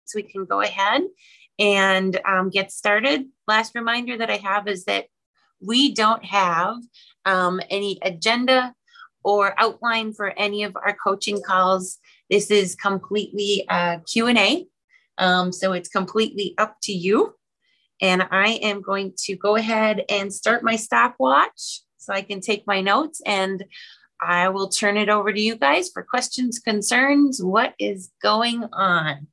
we can go ahead and get started. Last reminder that I have is that we don't have any agenda or outline for any of our coaching calls. This is completely Q&A. So it's completely up to you. And I am going to go ahead and start my stopwatch so I can take my notes, and I will turn it over to you guys for questions, concerns. What is going on?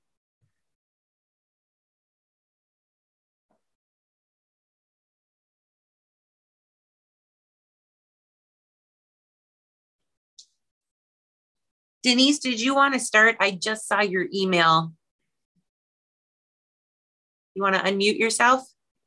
Denise, did you want to start? I just saw your email. You want to unmute yourself?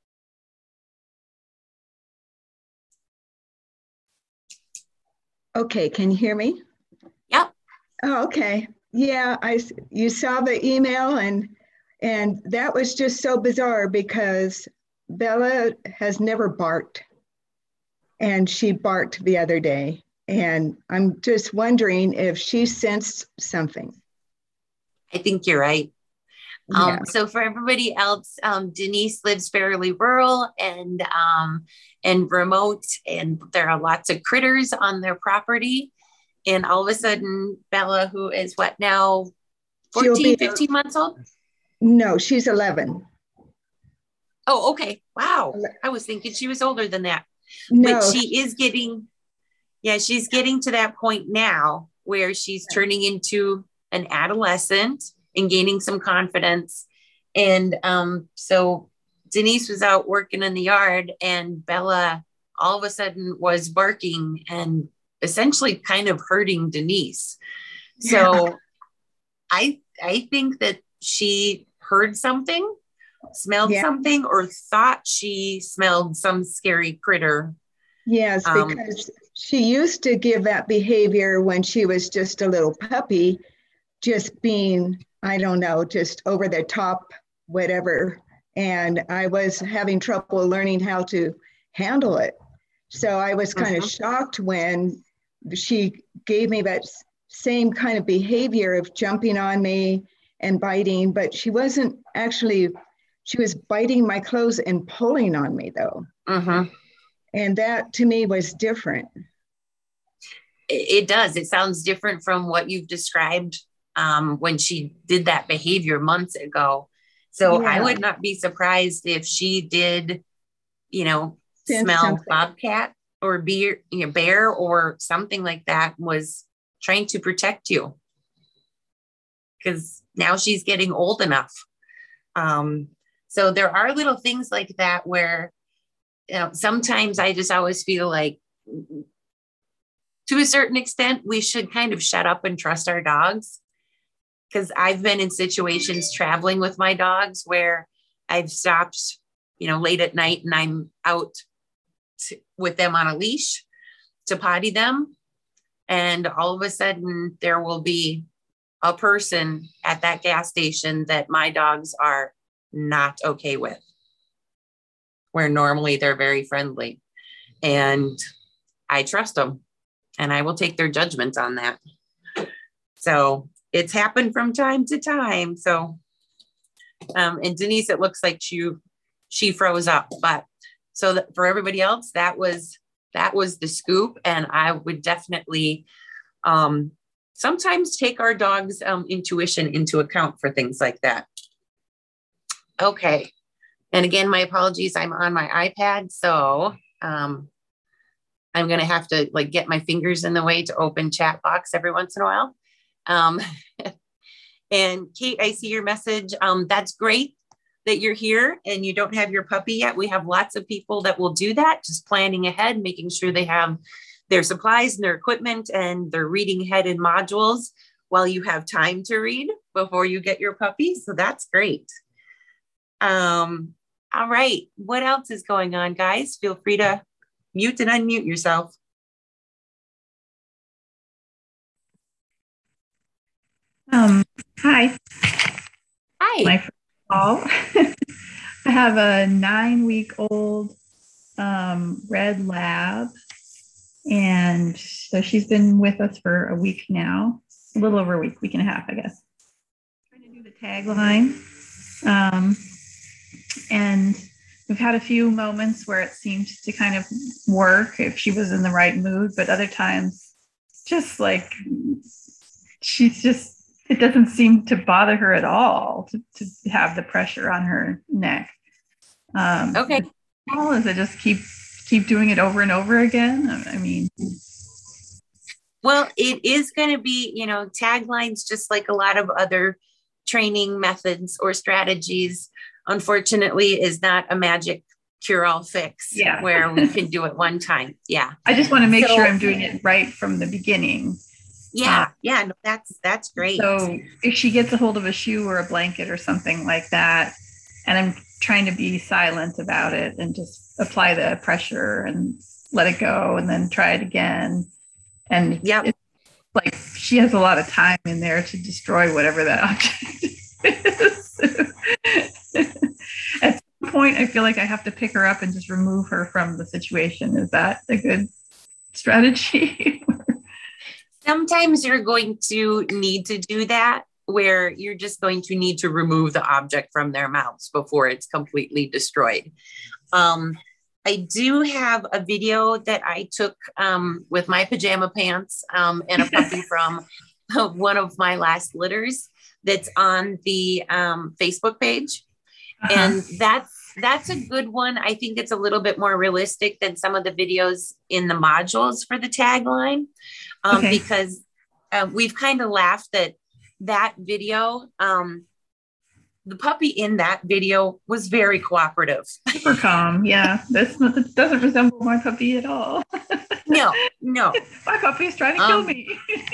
Okay, can you hear me? Yep. Oh, okay. Yeah, you saw the email, and that was just so bizarre because Bella has never barked, and she barked the other day. And I'm just wondering if she sensed something. I think you're right. Yeah. So for everybody else, Denise lives fairly rural and remote, and there are lots of critters on their property. And all of a sudden, Bella, who is what now, 14, 15 months old? No, she's 11. Oh, okay. Wow. I was thinking she was older than that. No. But she is getting, she's getting to that point now where she's turning into an adolescent and gaining some confidence. And so Denise was out working in the yard, and Bella all of a sudden was barking and essentially kind of hurting Denise. So I think that she heard something, smelled something, or thought she smelled some scary critter. Yes, because she used to give that behavior when she was just a little puppy, just being, I don't know, just over the top, whatever. And I was having trouble learning how to handle it. So I was kind of shocked when she gave me that same kind of behavior of jumping on me and biting, but she wasn't actually, she was biting my clothes and pulling on me though. And that to me was different. It does. It sounds different from what you've described when she did that behavior months ago. So I would not be surprised if she did, smell something. Bobcat or bear or something like that, was trying to protect you. Because now she's getting old enough. So there are little things like that where, sometimes I just always feel like, to a certain extent, we should kind of shut up and trust our dogs. Because I've been in situations traveling with my dogs where I've stopped, late at night, and I'm out with them on a leash to potty them. And all of a sudden there will be a person at that gas station that my dogs are not okay with, where normally they're very friendly. And I trust them, and I will take their judgment on that. So it's happened from time to time. So, and Denise, it looks like she froze up, but so that for everybody else, that was the scoop. And I would definitely sometimes take our dog's intuition into account for things like that. Okay. And again, my apologies. I'm on my iPad. So I'm going to have to get my fingers in the way to open chat box every once in a while. And Kate, I see your message. That's great that you're here and you don't have your puppy yet. We have lots of people that will do that, just planning ahead, making sure they have their supplies and their equipment, and they're reading ahead in modules while you have time to read before you get your puppy. So that's great. All right. What else is going on, guys? Feel free to mute and unmute yourself. Hi. Hi. My first call. I have a 9-week-old red lab, and so she's been with us for a week now, a little over a week and a half, I guess. I'm trying to do the tagline. Um, and we've had a few moments where it seemed to kind of work if she was in the right mood, but other times, just like it doesn't seem to bother her at all to have the pressure on her neck. Okay. How is it just keep doing it over and over again? I mean, well, it is going to be, taglines, just like a lot of other training methods or strategies, unfortunately, is not a magic cure-all fix where we can do it one time. Yeah. I just want to make sure I'm doing it right from the beginning. Yeah. No, that's great. So if she gets a hold of a shoe or a blanket or something like that, and I'm trying to be silent about it and just apply the pressure and let it go and then try it again. And it's like she has a lot of time in there to destroy whatever that object is. At some point, I feel like I have to pick her up and just remove her from the situation. Is that a good strategy? Sometimes you're going to need to do that, where you're just going to need to remove the object from their mouths before it's completely destroyed. I do have a video that I took with my pajama pants and a puppy from one of my last litters that's on the Facebook page. And that's a good one. I think it's a little bit more realistic than some of the videos in the modules for the tagline, because we've kind of laughed at that video. The puppy in that video was very cooperative. Super calm. Yeah. This doesn't resemble my puppy at all. No. My puppy is trying to kill me.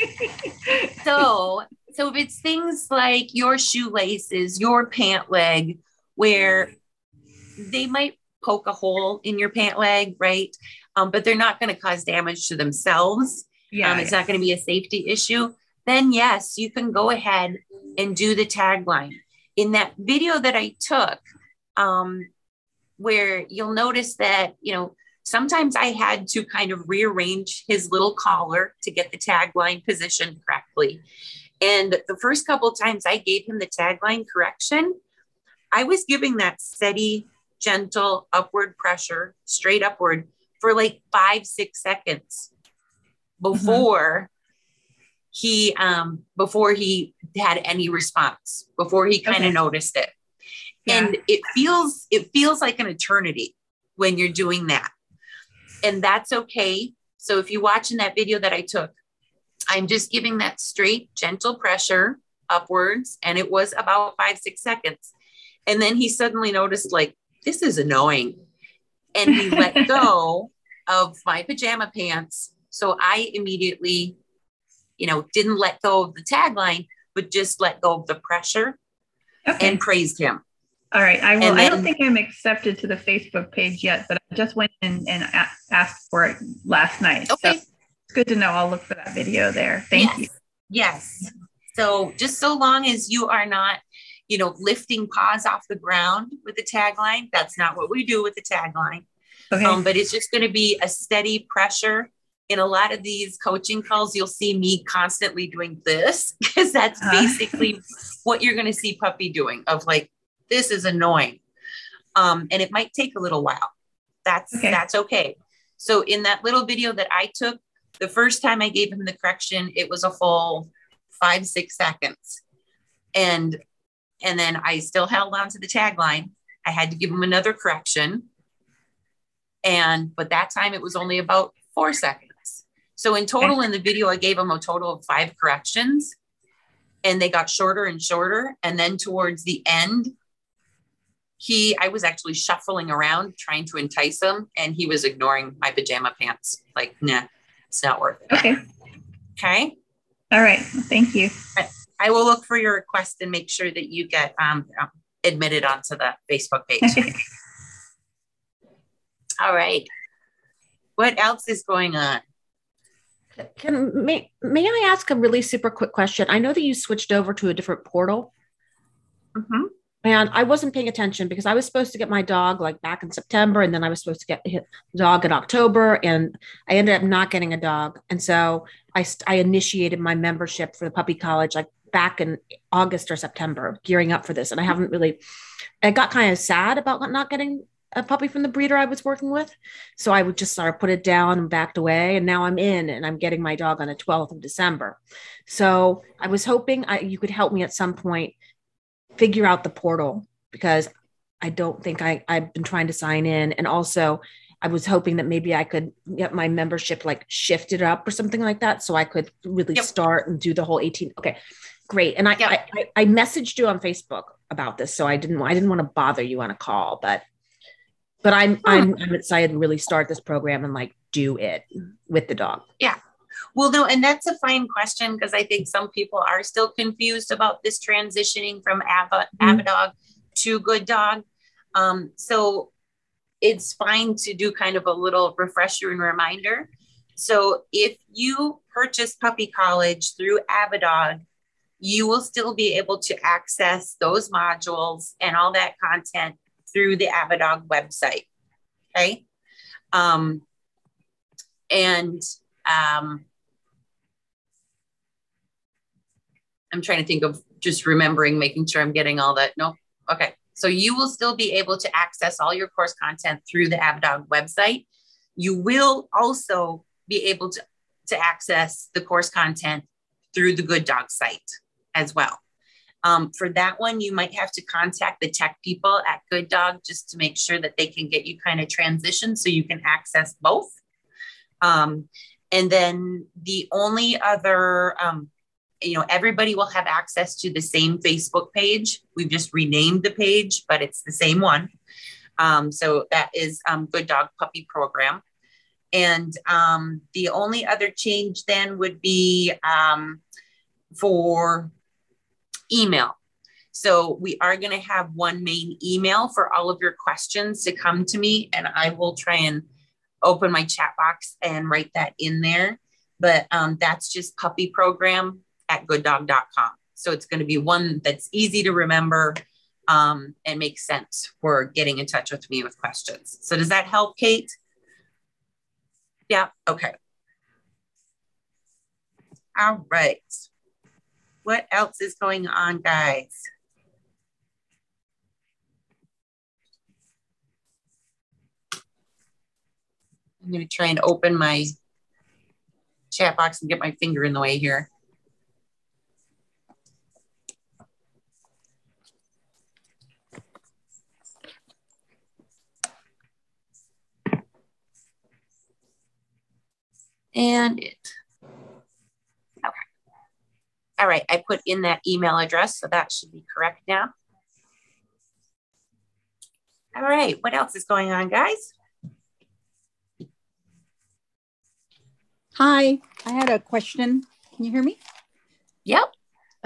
So if it's things like your shoelaces, your pant leg, where they might poke a hole in your pant leg, right? But they're not going to cause damage to themselves. It's not going to be a safety issue. Then yes, you can go ahead and do the tagline. In that video that I took, where you'll notice that, sometimes I had to kind of rearrange his little collar to get the tagline positioned correctly. And the first couple of times I gave him the tagline correction, I was giving that steady, gentle upward pressure, straight upward, for like 5-6 seconds before he had any response, before he kind of noticed it. And it feels like an eternity when you're doing that. And that's okay. So if you watch in that video that I took, I'm just giving that straight, gentle pressure upwards. And it was about 5-6 seconds. And then he suddenly noticed, like, this is annoying. And he let go of my pajama pants. So I immediately, didn't let go of the tagline, but just let go of the pressure and praised him. All right. I don't think I'm accepted to the Facebook page yet, but I just went in and asked for it last night. Okay. So it's good to know. I'll look for that video there. Thank you. Yes. So just so long as you are not, lifting paws off the ground with the tagline, that's not what we do with the tagline. Okay. But it's just going to be a steady pressure. In a lot of these coaching calls, you'll see me constantly doing this, because that's basically what you're going to see puppy doing, of like, this is annoying. And it might take a little while. That's okay. So in that little video that I took, the first time I gave him the correction, it was a full 5-6 seconds. And then I still held on to the tagline. I had to give him another correction. But that time it was only about 4 seconds. So in total in the video, I gave him a total of 5 corrections, and they got shorter and shorter. And then towards the end, I was actually shuffling around trying to entice him, and he was ignoring my pajama pants. Like, nah, it's not worth it. Okay. All right. Thank you. I will look for your request and make sure that you get admitted onto the Facebook page. All right. What else is going on? May I ask a really super quick question? I know that you switched over to a different portal. Mm-hmm. And I wasn't paying attention because I was supposed to get my dog like back in September. And then I was supposed to get the dog in October. And I ended up not getting a dog. And so I initiated my membership for the puppy college like back in August or September, gearing up for this. And I got kind of sad about not getting a puppy from the breeder I was working with. So I would just sort of put it down and backed away. And now I'm in and I'm getting my dog on the 12th of December. So I was hoping you could help me at some point figure out the portal, because I don't think I've been trying to sign in. And also I was hoping that maybe I could get my membership like shifted up or something like that. So I could really start and do the whole 18. Okay, great. And I messaged you on Facebook about this. So I didn't want to bother you on a call, but I'm excited to really start this program and like do it with the dog. Yeah. Well, no, and that's a fine question, because I think some people are still confused about this transitioning from Avidog to Good Dog. So it's fine to do kind of a little refresher and reminder. So if you purchase Puppy College through Avidog, you will still be able to access those modules and all that content through the Avidog website. Okay. I'm trying to think of just remembering, making sure I'm getting all that. Nope. Okay. So you will still be able to access all your course content through the Avidog website. You will also be able to access the course content through the Good Dog site as well. For that one, you might have to contact the tech people at Good Dog just to make sure that they can get you kind of transitioned so you can access both. And then the only other, everybody will have access to the same Facebook page. We've just renamed the page, but it's the same one. So that is Good Dog Puppy Program. And the only other change then would be for email. So we are going to have one main email for all of your questions to come to me, and I will try and open my chat box and write that in there. But that's just puppyprogram@gooddog.com. So it's going to be one that's easy to remember and makes sense for getting in touch with me with questions. So does that help, Kate? Yeah. Okay. All right. What else is going on, guys? I'm going to try and open my chat box and get my finger in the way here. And okay. All right, I put in that email address, so that should be correct now. All right, what else is going on, guys? Hi, I had a question. Can you hear me? Yep.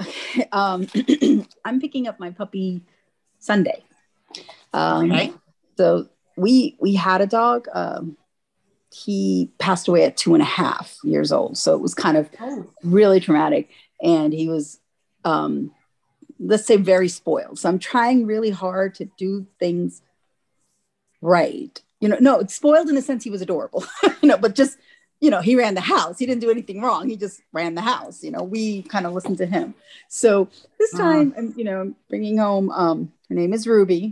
I'm picking up my puppy Sunday. Okay. So we had a dog. He passed away at 2.5 years old. So it was kind of really traumatic. And he was, let's say, very spoiled. So I'm trying really hard to do things right. No, it's spoiled in the sense he was adorable, but just, he ran the house. He didn't do anything wrong. He just ran the house. We kind of listened to him. So this time, I'm, bringing home, her name is Ruby,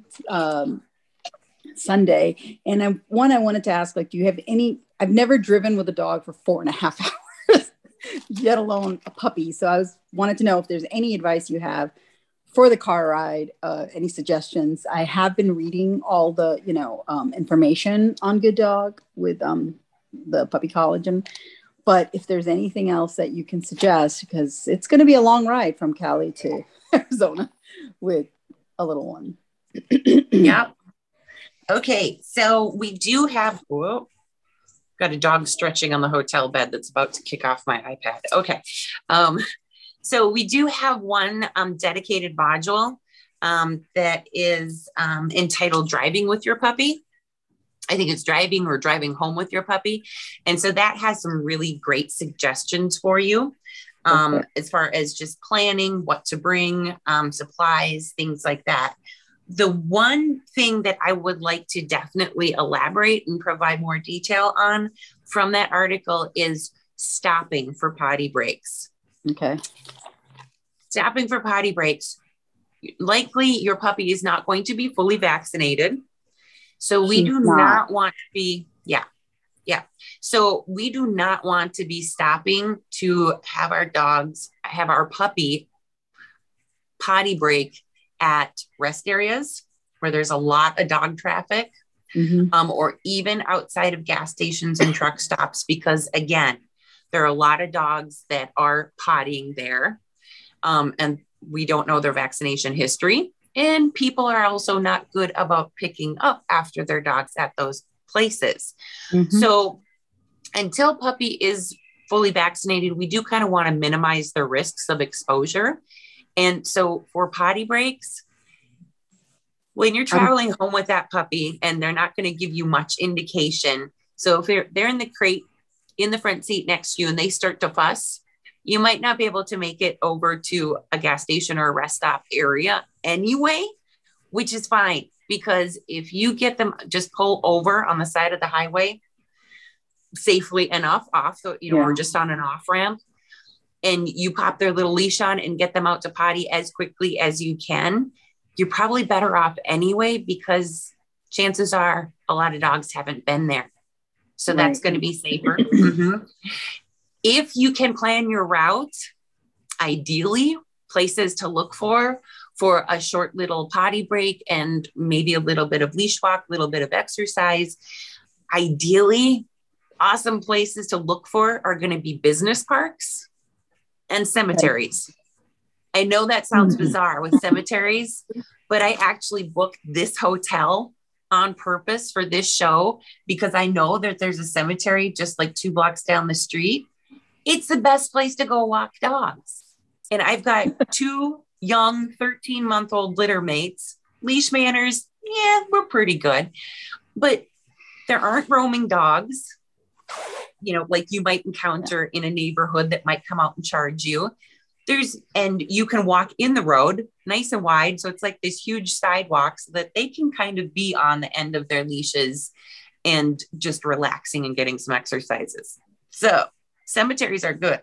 Sunday. And I wanted to ask, do you have I've never driven with a dog for 4.5 hours, yet alone a puppy. So I wanted to know if there's any advice you have for the car ride, any suggestions. I have been reading all the, information on Good Dog with the Puppy College. But if there's anything else that you can suggest, because it's going to be a long ride from Cali to Arizona with a little one. Yep. Okay. So we do have, got a dog stretching on the hotel bed that's about to kick off my iPad. Okay. So we do have one dedicated module that is entitled Driving with Your Puppy. I think it's driving or driving home with your puppy. And so that has some really great suggestions for you. as far as just planning what to bring, supplies, things like that. The one thing that I would like to definitely elaborate and provide more detail on from that article is stopping for potty breaks. Okay. Stopping for potty breaks. Likely your puppy is not going to be fully vaccinated. So we do not want to be, yeah. So we do not want to be stopping to have our puppy potty break at rest areas where there's a lot of dog traffic, or even outside of gas stations and truck stops, because again, there are a lot of dogs that are pottying there, and we don't know their vaccination history. And people are also not good about picking up after their dogs at those places. So until puppy is fully vaccinated, we do kind of want to minimize the risks of exposure. And so for potty breaks, when you're traveling home with that puppy and they're not going to give you much indication. So if they're in the crate in the front seat next to you and they start to fuss, you might not be able to make it over to a gas station or a rest stop area anyway, which is fine. Because if you get them, just pull over on the side of the highway safely enough off, so, or just on an off ramp, and you pop their little leash on and get them out to potty as quickly as you can, you're probably better off anyway, because chances are a lot of dogs haven't been there. So that's going to be safer. If you can plan your route, ideally places to look for a short little potty break and maybe a little bit of leash walk, a little bit of exercise. Ideally, awesome places to look for are going to be business parks and cemeteries. I know that sounds bizarre with cemeteries, but I actually booked this hotel on purpose for this show because I know that there's a cemetery just like 2 blocks down the street. It's the best place to go walk dogs. And I've got 2 young 13-month-old litter mates. Leash manners, yeah, we're pretty good. But there aren't roaming dogs, like you might encounter in a neighborhood that might come out and charge you. And you can walk in the road nice and wide. So it's like this huge sidewalk so that they can kind of be on the end of their leashes and just relaxing and getting some exercises. So cemeteries are good.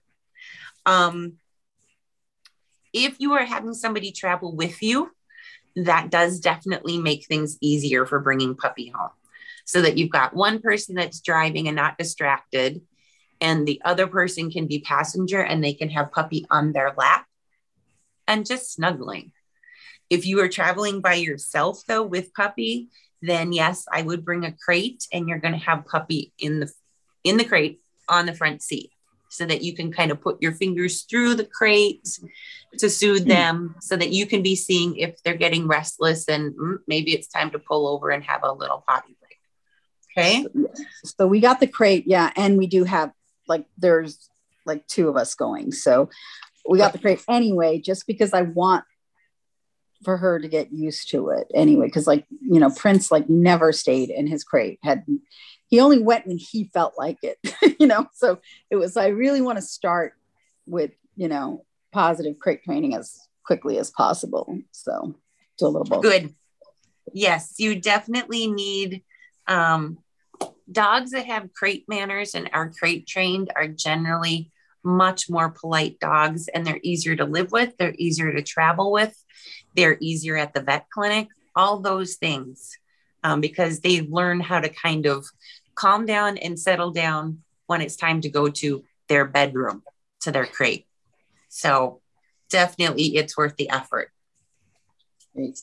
If you are having somebody travel with you, that does definitely make things easier for bringing puppy home, so that you've got one person that's driving and not distracted, and the other person can be passenger and they can have puppy on their lap and just snuggling. If you are traveling by yourself though with puppy, then yes, I would bring a crate, and you're going to have puppy in the crate on the front seat, so that you can kind of put your fingers through the crate to soothe them, so that you can be seeing if they're getting restless and maybe it's time to pull over and have a little potty break. Okay. So we got the crate. Yeah. And we do have there's 2 of us going. So we got the crate anyway, just because I want for her to get used to it anyway. Cause Prince never stayed in his crate. He only went when he felt like it, so it was, I really want to start with, positive crate training as quickly as possible. So do a little both. Good. Yes. You definitely need, dogs that have crate manners and are crate trained are generally much more polite dogs, and they're easier to live with. They're easier to travel with. They're easier at the vet clinic, all those things, because they learn how to kind of calm down and settle down when it's time to go to their bedroom, to their crate. So definitely it's worth the effort. Great.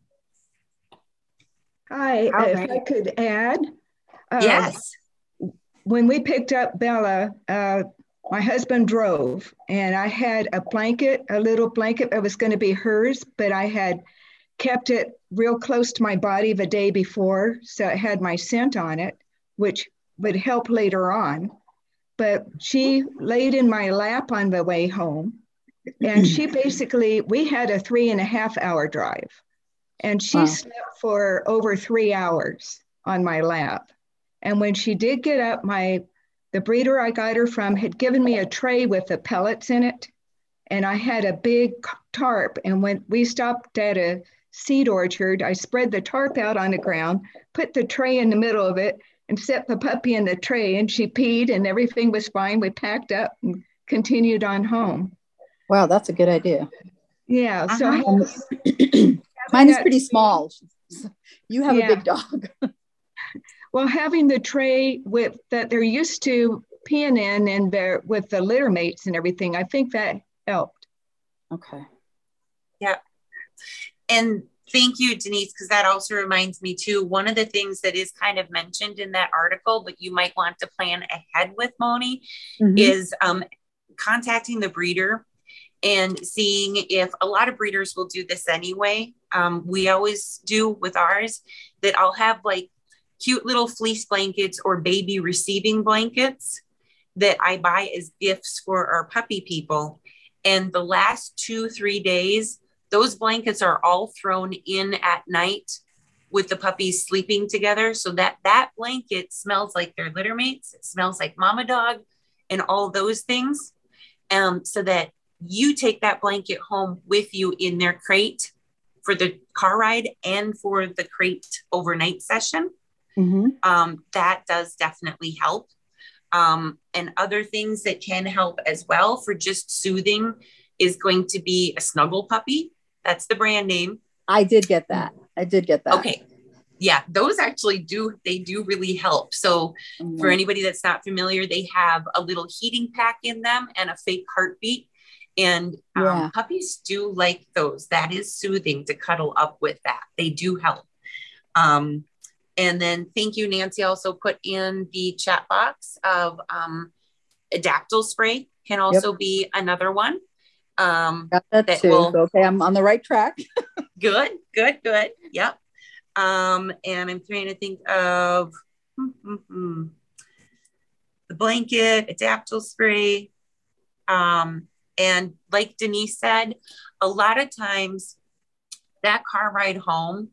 Hi, if I could add. Yes. When we picked up Bella, my husband drove, and I had a little blanket that was going to be hers, but I had kept it real close to my body the day before, so it had my scent on it, which would help later on. But she laid in my lap on the way home, and we had a 3.5-hour drive, and she slept for over 3 hours on my lap. And when she did get up, the breeder I got her from had given me a tray with the pellets in it. and I had a big tarp. And when we stopped at a seed orchard, I spread the tarp out on the ground, put the tray in the middle of it, and set the puppy in the tray. And she peed, and everything was fine. We packed up and continued on home. Wow, that's a good idea. Yeah. So mine is pretty small. You have a big dog. Well, having the tray with that they're used to peeing in and they're with the litter mates and everything, I think that helped. Okay. Yeah. And thank you, Denise, because that also reminds me too, one of the things that is kind of mentioned in that article, but you might want to plan ahead with, Moni, is contacting the breeder and seeing if a lot of breeders will do this anyway. We always do with ours that I'll have like cute little fleece blankets or baby receiving blankets that I buy as gifts for our puppy people. And the last 2-3 days, those blankets are all thrown in at night with the puppies sleeping together. So that blanket smells like their litter mates. It smells like mama dog and all those things. So that you take that blanket home with you in their crate for the car ride and for the crate overnight session. That does definitely help. And other things that can help as well for just soothing is going to be a Snuggle Puppy. That's the brand name. I did get that. Okay. Yeah, those actually do really help. So for anybody that's not familiar, they have a little heating pack in them and a fake heartbeat. And puppies do like those. That is soothing to cuddle up with that. They do help. And then thank you, Nancy, also put in the chat box of Adaptil spray can also be another one. Got that too. Okay, I'm on the right track. Good. Yep. And I'm trying to think of the blanket, Adaptil spray. And like Denise said, a lot of times that car ride home,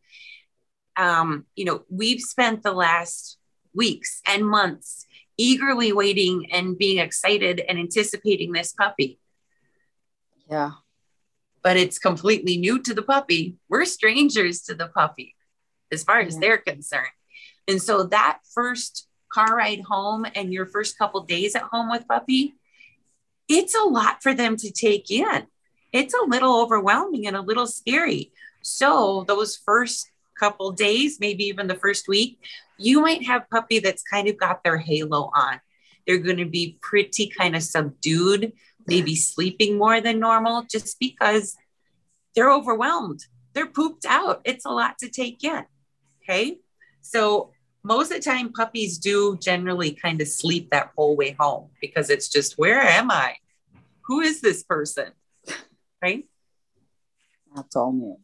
we've spent the last weeks and months eagerly waiting and being excited and anticipating this puppy. Yeah. But it's completely new to the puppy. We're strangers to the puppy as far as they're concerned. And so that first car ride home and your first couple days at home with puppy, it's a lot for them to take in. It's a little overwhelming and a little scary. So those first couple days, maybe even the first week, you might have puppy that's kind of got their halo on. They're going to be pretty kind of subdued, maybe sleeping more than normal just because they're overwhelmed. They're pooped out. It's a lot to take in. Okay. So most of the time puppies do generally kind of sleep that whole way home because it's just, where am I? Who is this person? Right. That's all me.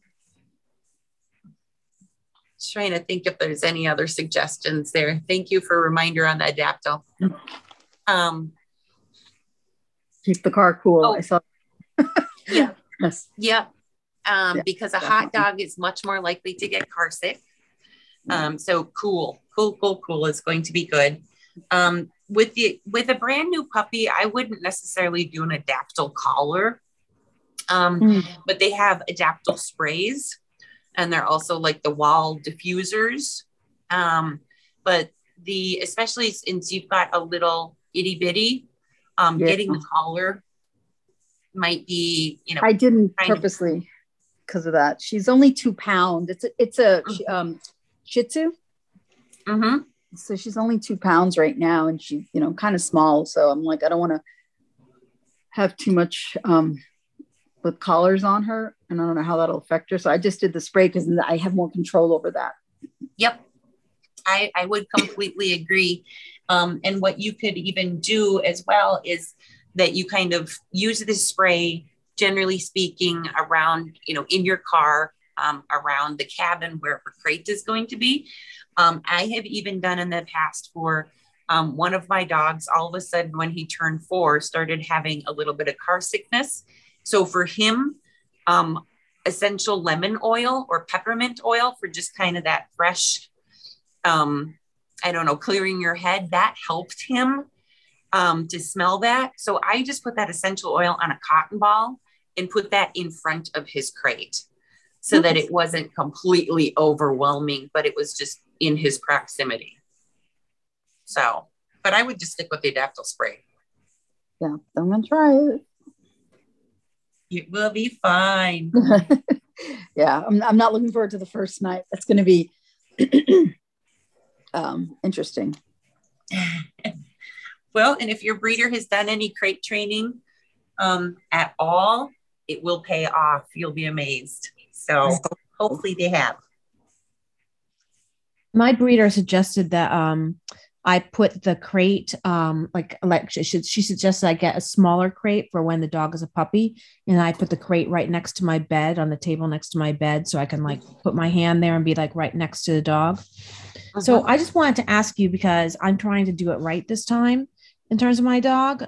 Just trying to think if there's any other suggestions there. Thank you for a reminder on the Adaptil. Keep the car cool. I saw. Yeah. Yes. Yeah. Because a hot dog is much more likely to get car sick. So cool is going to be good. With a brand new puppy, I wouldn't necessarily do an Adaptil collar. But they have Adaptil sprays. And they're also like the wall diffusers. But especially since you've got a little itty bitty, getting the collar might be, I didn't purposely because of that. She's only 2 pounds. It's a Shih Tzu. So she's only 2 pounds right now, and she's kind of small. So I'm like, I don't want to have too much with collars on her, and I don't know how that'll affect her. So I just did the spray because I have more control over that. Yep. I would completely agree. And what you could even do as well is that you kind of use this spray, generally speaking, around, in your car, around the cabin where her crate is going to be. I have even done in the past for one of my dogs, all of a sudden when he turned 4, started having a little bit of car sickness. So for him, essential lemon oil or peppermint oil for just kind of that fresh, clearing your head, that helped him. to smell that. So I just put that essential oil on a cotton ball and put that in front of his crate so that it wasn't completely overwhelming, but it was just in his proximity. So, but I would just stick with the Adaptil spray. Yeah, I'm going to try it. It will be fine. Yeah, I'm not looking forward to the first night. That's going to be interesting. Well, and if your breeder has done any crate training at all, it will pay off. You'll be amazed. So hopefully they have. My breeder suggested that I put the crate, she suggested I get a smaller crate for when the dog is a puppy. And I put the crate right next to my bed, on the table next to my bed. So I can like put my hand there and be like right next to the dog. So I just wanted to ask you, because I'm trying to do it right this time in terms of my dog.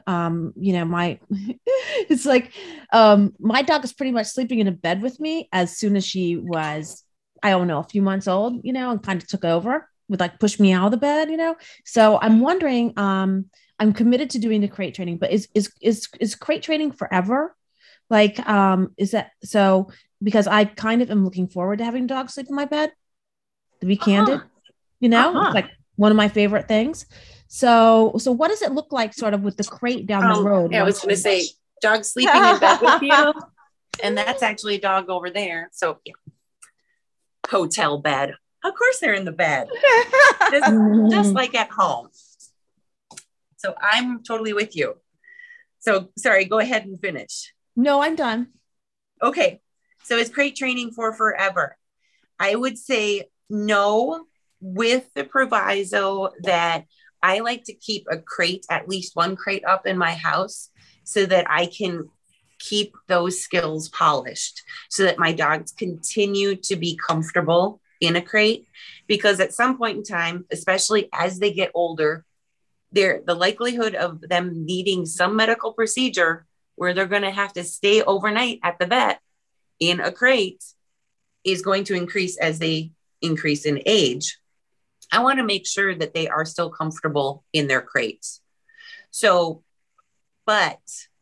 It's like, my dog is pretty much sleeping in a bed with me as soon as she was, I don't know, a few months old, and kind of took over, would like push me out of the bed, So I'm wondering, I'm committed to doing the crate training, but is crate training forever? Like, is that so? Because I kind of am looking forward to having dogs sleep in my bed, to be candid, it's like one of my favorite things. So what does it look like sort of with the crate down the road? Yeah, I was going to say dog sleeping in bed with you. And that's actually a dog over there. So yeah. Hotel bed. Of course they're in the bed. just like at home. So I'm totally with you. So sorry, go ahead and finish. No, I'm done. Okay. So is crate training for forever? I would say no, with the proviso that I like to keep a crate, at least one crate up in my house, so that I can keep those skills polished, so that my dogs continue to be comfortable in a crate. Because at some point in time, especially as they get older, the likelihood of them needing some medical procedure where they're going to have to stay overnight at the vet in a crate is going to increase as they increase in age. I want to make sure that they are still comfortable in their crates. So, but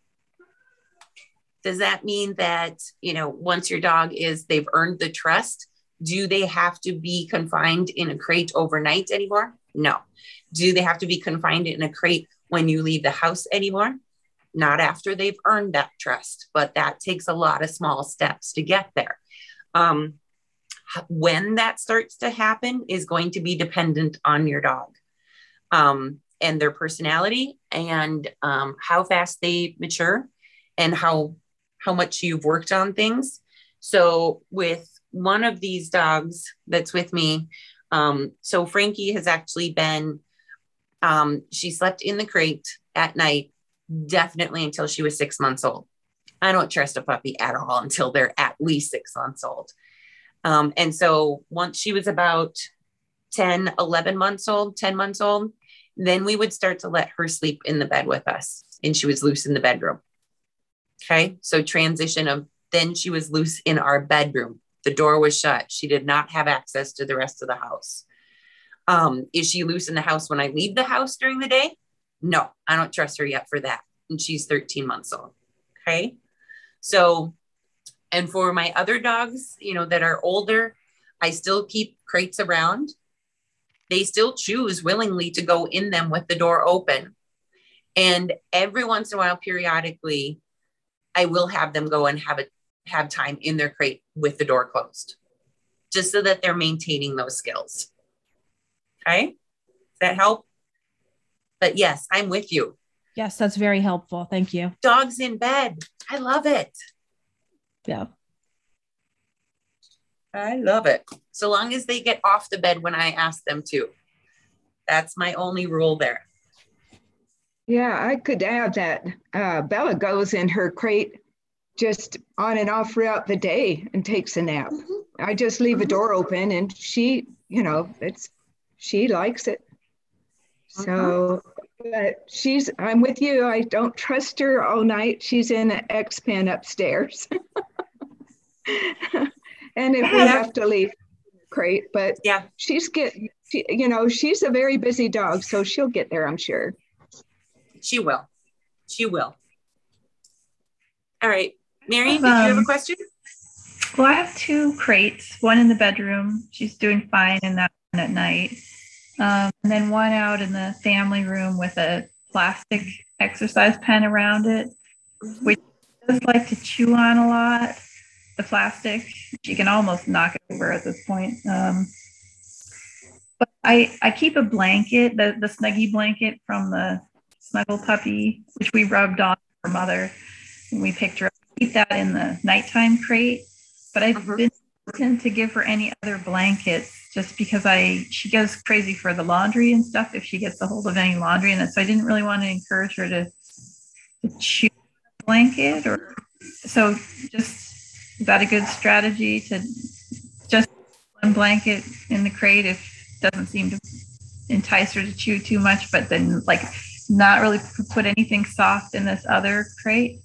does that mean that, once your dog they've earned the trust, do they have to be confined in a crate overnight anymore? No. Do they have to be confined in a crate when you leave the house anymore? Not after they've earned that trust, but that takes a lot of small steps to get there. When that starts to happen is going to be dependent on your dog and their personality and how fast they mature and how much you've worked on things. So with one of these dogs that's with me, so Frankie has actually been, she slept in the crate at night, definitely until she was 6 months old. I don't trust a puppy at all until they're at least 6 months old. And so once she was about 10 months old, then we would start to let her sleep in the bed with us, and she was loose in the bedroom. Okay. So transition of then she was loose in our bedroom. The door was shut. She did not have access to the rest of the house. Is she loose in the house when I leave the house during the day? No, I don't trust her yet for that. And she's 13 months old. Okay. So, and for my other dogs, that are older, I still keep crates around. They still choose willingly to go in them with the door open. And every once in a while, periodically, I will have them go and have time in their crate with the door closed, just so that they're maintaining those skills. Okay. Does that help? But yes, I'm with you. Yes, that's very helpful. Thank you. Dogs in bed. I love it. Yeah. I love it. So long as they get off the bed when I ask them to. That's my only rule there. Yeah, I could add that Bella goes in her crate just on and off throughout the day and takes a nap. Mm-hmm. I just leave a door open and she, she likes it. So, but I'm with you. I don't trust her all night. She's in an X-Pen upstairs. And if we have to leave, great. But yeah, she's a very busy dog, so she'll get there, I'm sure. She will. She will. All right. Marion, did you have a question? Well, I have 2 crates, one in the bedroom. She's doing fine in that one at night. And then one out in the family room with a plastic exercise pen around it, which she does like to chew on a lot, the plastic. She can almost knock it over at this point. But I keep a blanket, the Snuggie blanket from the Snuggle puppy, which we rubbed on her mother when we picked her up. I keep that in the nighttime crate. But I've been hesitant to give her any other blankets just because she goes crazy for the laundry and stuff if she gets a hold of any laundry. And so I didn't really want to encourage her to choose a blanket. So just, is that a good strategy to just one blanket in the crate if it doesn't seem to entice her to chew too much, but then like not really put anything soft in this other crate?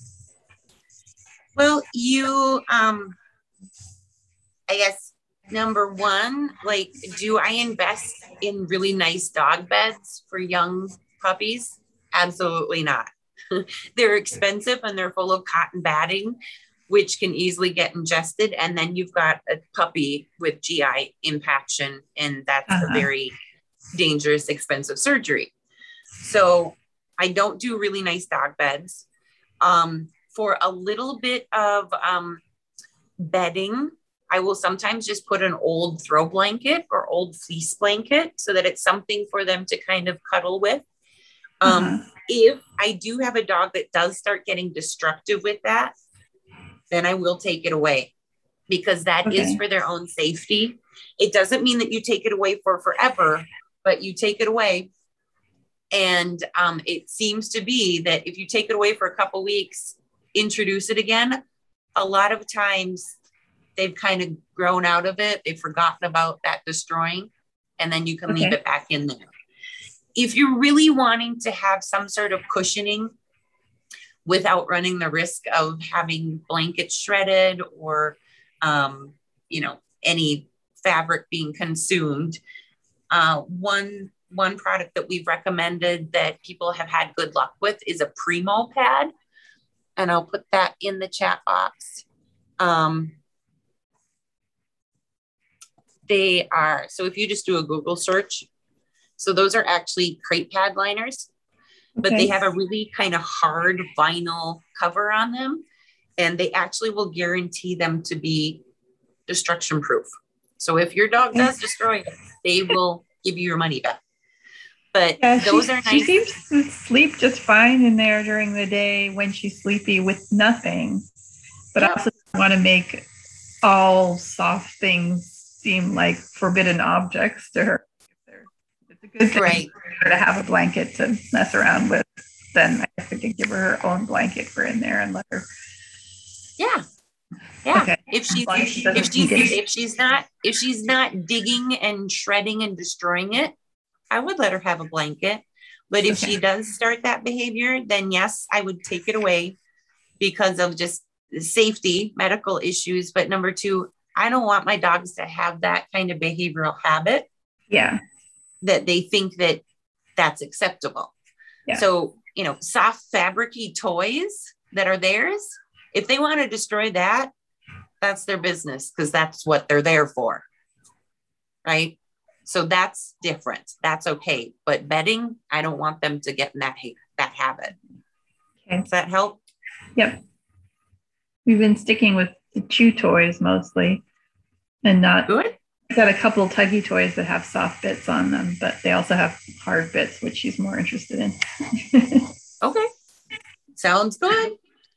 Well, I guess number one, like, do I invest in really nice dog beds for young puppies? Absolutely not. They're expensive and they're full of cotton batting, which can easily get ingested. And then you've got a puppy with GI impaction, and that's a very dangerous, expensive surgery. So I don't do really nice dog beds. For a little bit of bedding, I will sometimes just put an old throw blanket or old fleece blanket so that it's something for them to kind of cuddle with. If I do have a dog that does start getting destructive with that, then I will take it away, because that is for their own safety. It doesn't mean that you take it away for forever, but you take it away. And it seems to be that if you take it away for a couple weeks, introduce it again, a lot of times they've kind of grown out of it. They've forgotten about that destroying, and then you can leave it back in there. If you're really wanting to have some sort of cushioning without running the risk of having blankets shredded or, any fabric being consumed, one product that we've recommended that people have had good luck with is a Primo pad. And I'll put that in the chat box. They are, so if you just do a Google search, so those are actually crate pad liners, but they have a really kind of hard vinyl cover on them, and they actually will guarantee them to be destruction proof. So if your dog does destroy it, they will give you your money back. But those are nice. She seems to sleep just fine in there during the day when she's sleepy with nothing. But I also don't want to make all soft things seem like forbidden objects to her. It's a good thing for her to have a blanket to mess around with. Then I guess I could give her her own blanket for in there and let her. Yeah. Okay. If she's not digging and shredding and destroying it, I would let her have a blanket. But if she does start that behavior, then yes, I would take it away because of just safety, medical issues. But number two, I don't want my dogs to have that kind of behavioral habit. Yeah. That they think that that's acceptable. Yeah. So, soft fabricy toys that are theirs, if they want to destroy that, that's their business, because that's what they're there for. Right. So that's different. That's okay. But bedding, I don't want them to get in that habit. Okay. Does that help? Yep. We've been sticking with the chew toys mostly, and not good. I've got a couple of tuggy toys that have soft bits on them, but they also have hard bits, which she's more interested in. Okay. Sounds good.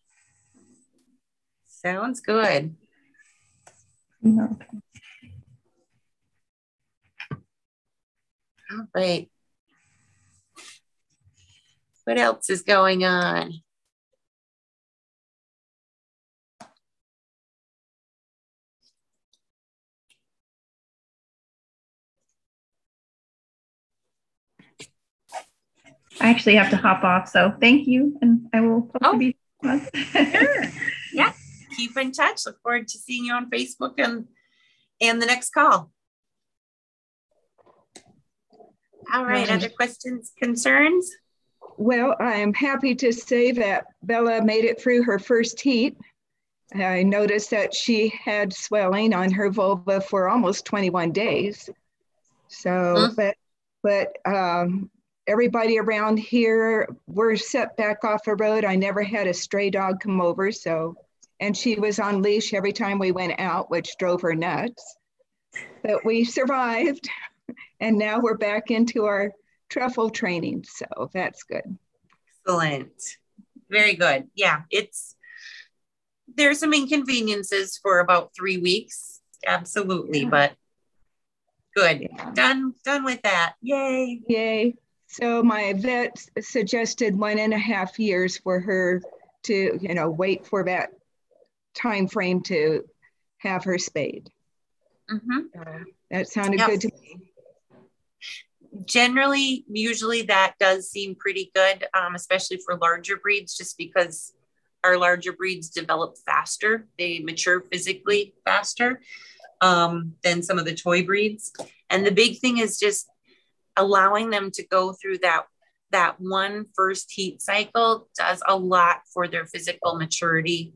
Sounds good. No. All right. What else is going on? I actually have to hop off, so thank you, and I will hope to be. Sure. Yeah. Keep in touch. Look forward to seeing you on Facebook and the next call. All right. Other questions, concerns? Well, I'm happy to say that Bella made it through her first heat. I noticed that she had swelling on her vulva for almost 21 days. So, but everybody around here, we're set back off the road. I never had a stray dog come over. So, and she was on leash every time we went out, which drove her nuts. But we survived. And now we're back into our truffle training. So that's good. Excellent. Very good. Yeah, there's some inconveniences for about 3 weeks. Absolutely. Yeah. But good. Yeah. Done with that. Yay. Yay. So my vet suggested 1.5 years for her to, wait for that time frame to have her spayed. Mm-hmm. That sounded good to me. Generally, usually that does seem pretty good, especially for larger breeds, just because our larger breeds develop faster. They mature physically faster than some of the toy breeds. And the big thing is just allowing them to go through that one first heat cycle does a lot for their physical maturity.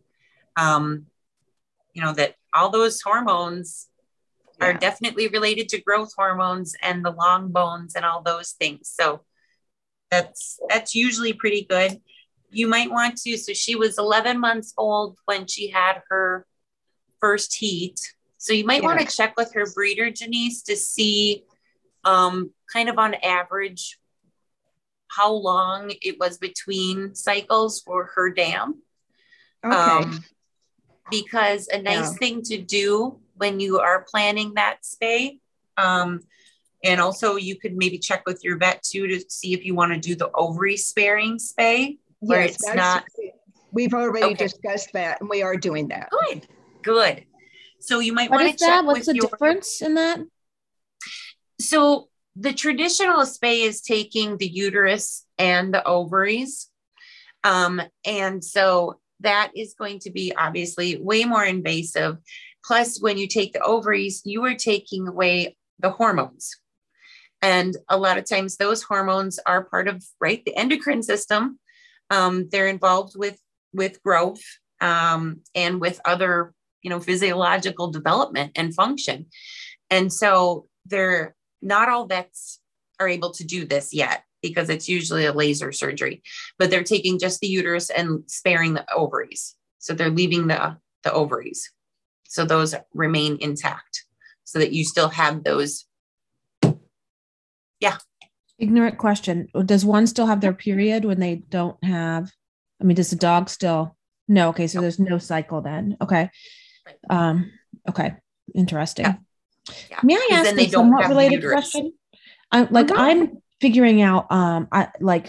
That all those hormones are definitely related to growth hormones and the long bones and all those things. So that's usually pretty good. You might want to, so she was 11 months old when she had her first heat. So you might want to check with her breeder, Janice, to see kind of on average how long it was between cycles for her dam. Okay. Because a nice thing to do when you are planning that spay, and also you could maybe check with your vet too to see if you want to do the ovary sparing spay, where yes, it's not. We've already discussed that, and we are doing that. Good. So you might want to check. What's the difference in that? So the traditional spay is taking the uterus and the ovaries, and so that is going to be obviously way more invasive. Plus, when you take the ovaries, you are taking away the hormones. And a lot of times those hormones are part of, the endocrine system. They're involved with growth and with other, physiological development and function. And so they're not all vets are able to do this yet because it's usually a laser surgery, but they're taking just the uterus and sparing the ovaries. So they're leaving the ovaries. So those remain intact so that you still have those. Yeah. Ignorant question. Does one still have their period when they don't have, does the dog still? No. Okay. So there's no cycle then. Okay. Okay. Interesting. Yeah. May I ask a somewhat related question? I'm figuring out, I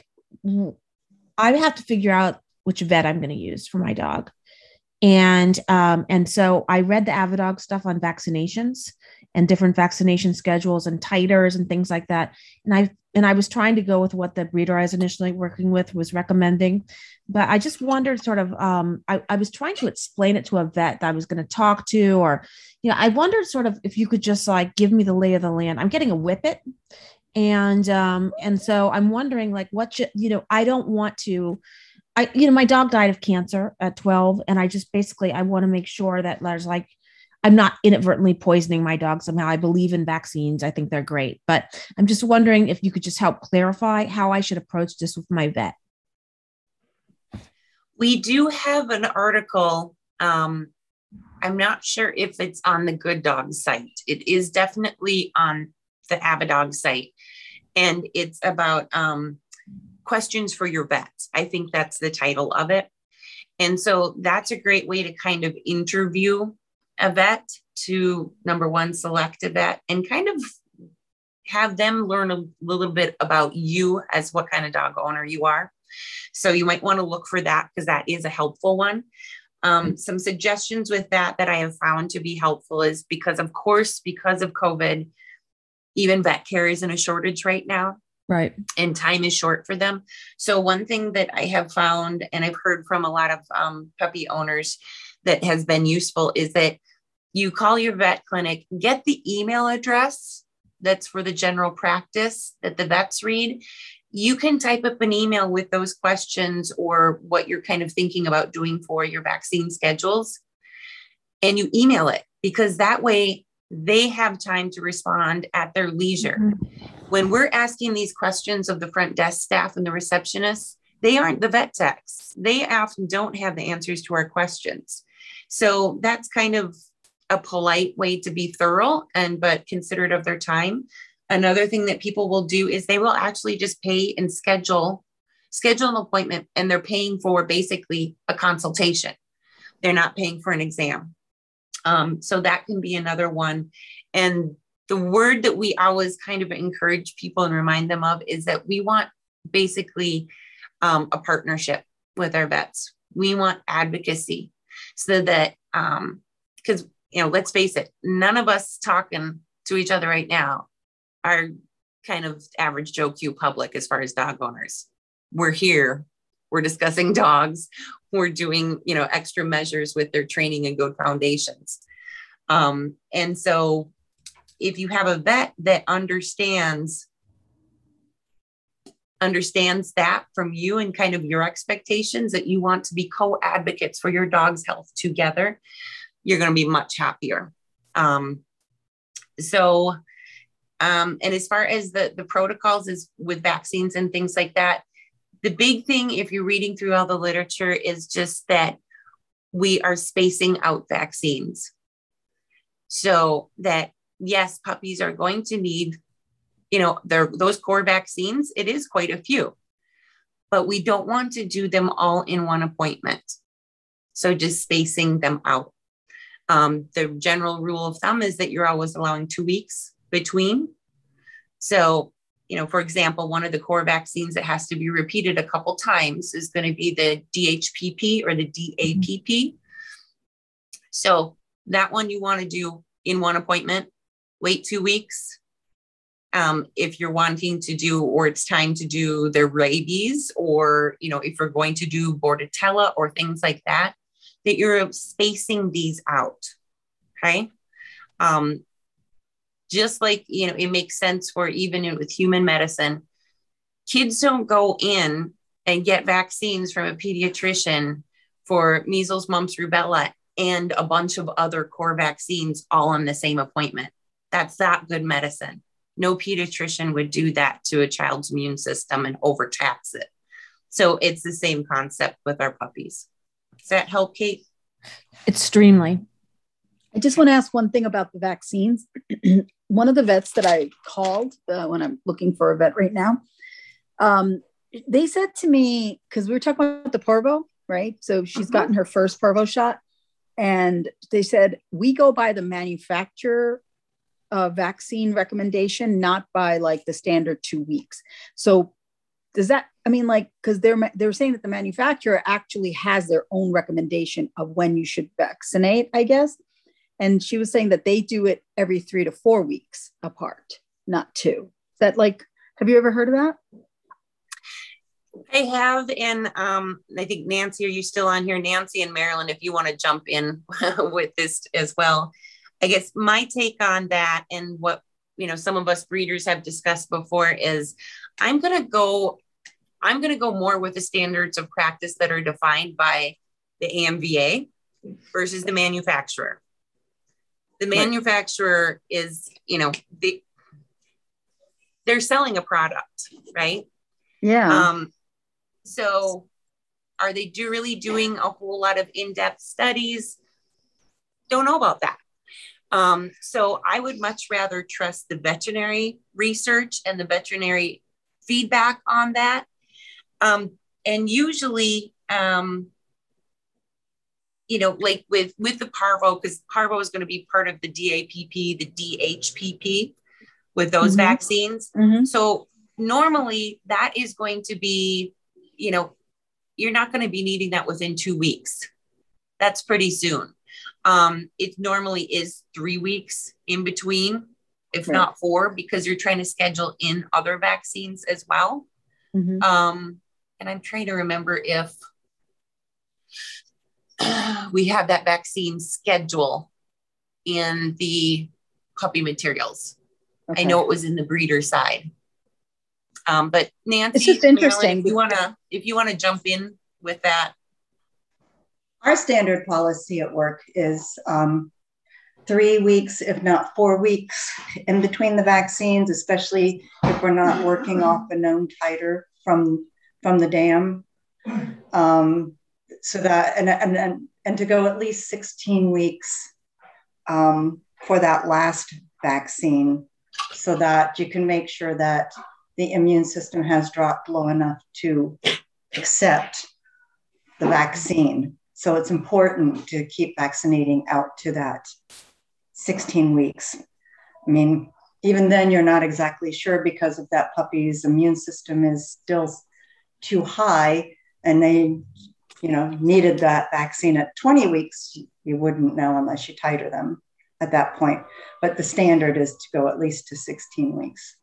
have to figure out which vet I'm going to use for my dog. And so I read the Avidog stuff on vaccinations and different vaccination schedules and titers and things like that. And I was trying to go with what the breeder I was initially working with was recommending, but I just wondered sort of, I was trying to explain it to a vet that I was going to talk to, or, I wondered sort of if you could just give me the lay of the land. I'm getting a whippet. And so I'm wondering I don't want to, my dog died of cancer at 12. And I just I want to make sure that there's I'm not inadvertently poisoning my dog somehow. I believe in vaccines. I think they're great, but I'm just wondering if you could just help clarify how I should approach this with my vet. We do have an article. I'm not sure if it's on the Good Dog site. It is definitely on the Avidog site. And it's about questions for your vet. I think that's the title of it. And so that's a great way to kind of interview a vet to, number one, select a vet and kind of have them learn a little bit about you as what kind of dog owner you are. So you might want to look for that because that is a helpful one. Some suggestions with that I have found to be helpful is because of COVID, even vet care is in a shortage right now. Right. And time is short for them. So one thing that I have found, and I've heard from a lot of puppy owners that has been useful, is that you call your vet clinic, get the email address that's for the general practice that the vets read, you can type up an email with those questions or what you're kind of thinking about doing for your vaccine schedules, and you email it, because that way they have time to respond at their leisure. Mm-hmm. When we're asking these questions of the front desk staff and the receptionists, they aren't the vet techs. They often don't have the answers to our questions. So that's kind of a polite way to be thorough but considerate of their time. Another thing that people will do is they will actually just pay and schedule an appointment, and they're paying for basically a consultation. They're not paying for an exam. So that can be another one. And the word that we always kind of encourage people and remind them of is that we want basically a partnership with our vets. We want advocacy, so that, because, let's face it, none of us talking to each other right now are kind of average Joe Q public as far as dog owners. We're here, we're discussing dogs, we're doing, extra measures with their training and goat foundations. And so if you have a vet that understands that from you and kind of your expectations, that you want to be co-advocates for your dog's health together, you're going to be much happier. And as far as the protocols is with vaccines and things like that, the big thing, if you're reading through all the literature, is just that we are spacing out vaccines. So that, yes, puppies are going to need, those core vaccines. It is quite a few, but we don't want to do them all in one appointment. So just spacing them out. The general rule of thumb is that you're always allowing 2 weeks between. So, for example, one of the core vaccines that has to be repeated a couple times is going to be the DHPP or the DAPP. So that one you want to do in one appointment, wait 2 weeks. If you're wanting to do, or it's time to do the rabies, or, if you're going to do Bordetella or things like that, that you're spacing these out. Okay. Just like, it makes sense for even with human medicine, kids don't go in and get vaccines from a pediatrician for measles, mumps, rubella, and a bunch of other core vaccines all in the same appointment. That's not good medicine. No pediatrician would do that to a child's immune system and overtax it. So it's the same concept with our puppies. Does that help, Kate? Extremely. I just want to ask one thing about the vaccines. One of the vets that I called when I'm looking for a vet right now, they said to me, because we were talking about the parvo, right? So she's gotten her first parvo shot. And they said, we go by the manufacturer vaccine recommendation, not by like the standard 2 weeks. So does that, because they're saying that the manufacturer actually has their own recommendation of when you should vaccinate, I guess. And she was saying that they do it every 3 to 4 weeks apart, not 2. Is that have you ever heard of that? I have. And I think Nancy, are you still on here? Nancy and Marilyn, if you want to jump in with this as well. I guess my take on that, and what, some of us breeders have discussed before, is I'm going to go more with the standards of practice that are defined by the AMVA versus the manufacturer. The manufacturer is, they're selling a product, right? Yeah. So are they really doing a whole lot of in-depth studies? Don't know about that. So I would much rather trust the veterinary research and the veterinary feedback on that. And usually, like with the parvo, because parvo is going to be part of the DAPP, the DHPP with those vaccines. Mm-hmm. So normally that is going to be, you're not going to be needing that within 2 weeks. That's pretty soon. It normally is 3 weeks in between, if not 4, because you're trying to schedule in other vaccines as well. Mm-hmm. And I'm trying to remember if we have that vaccine schedule in the puppy materials. Okay. I know it was in the breeder side. But Nancy, it's just interesting. Marilyn, if you want to jump in with that. Our standard policy at work is 3 weeks, if not 4 weeks in between the vaccines, especially if we're not working off a known titer from the dam. So that, and to go at least 16 weeks for that last vaccine, so that you can make sure that the immune system has dropped low enough to accept the vaccine. So it's important to keep vaccinating out to that 16 weeks. I mean, even then you're not exactly sure, because if that puppy's immune system is still too high and they, needed that vaccine at 20 weeks, you wouldn't know unless you titer them at that point. But the standard is to go at least to 16 weeks.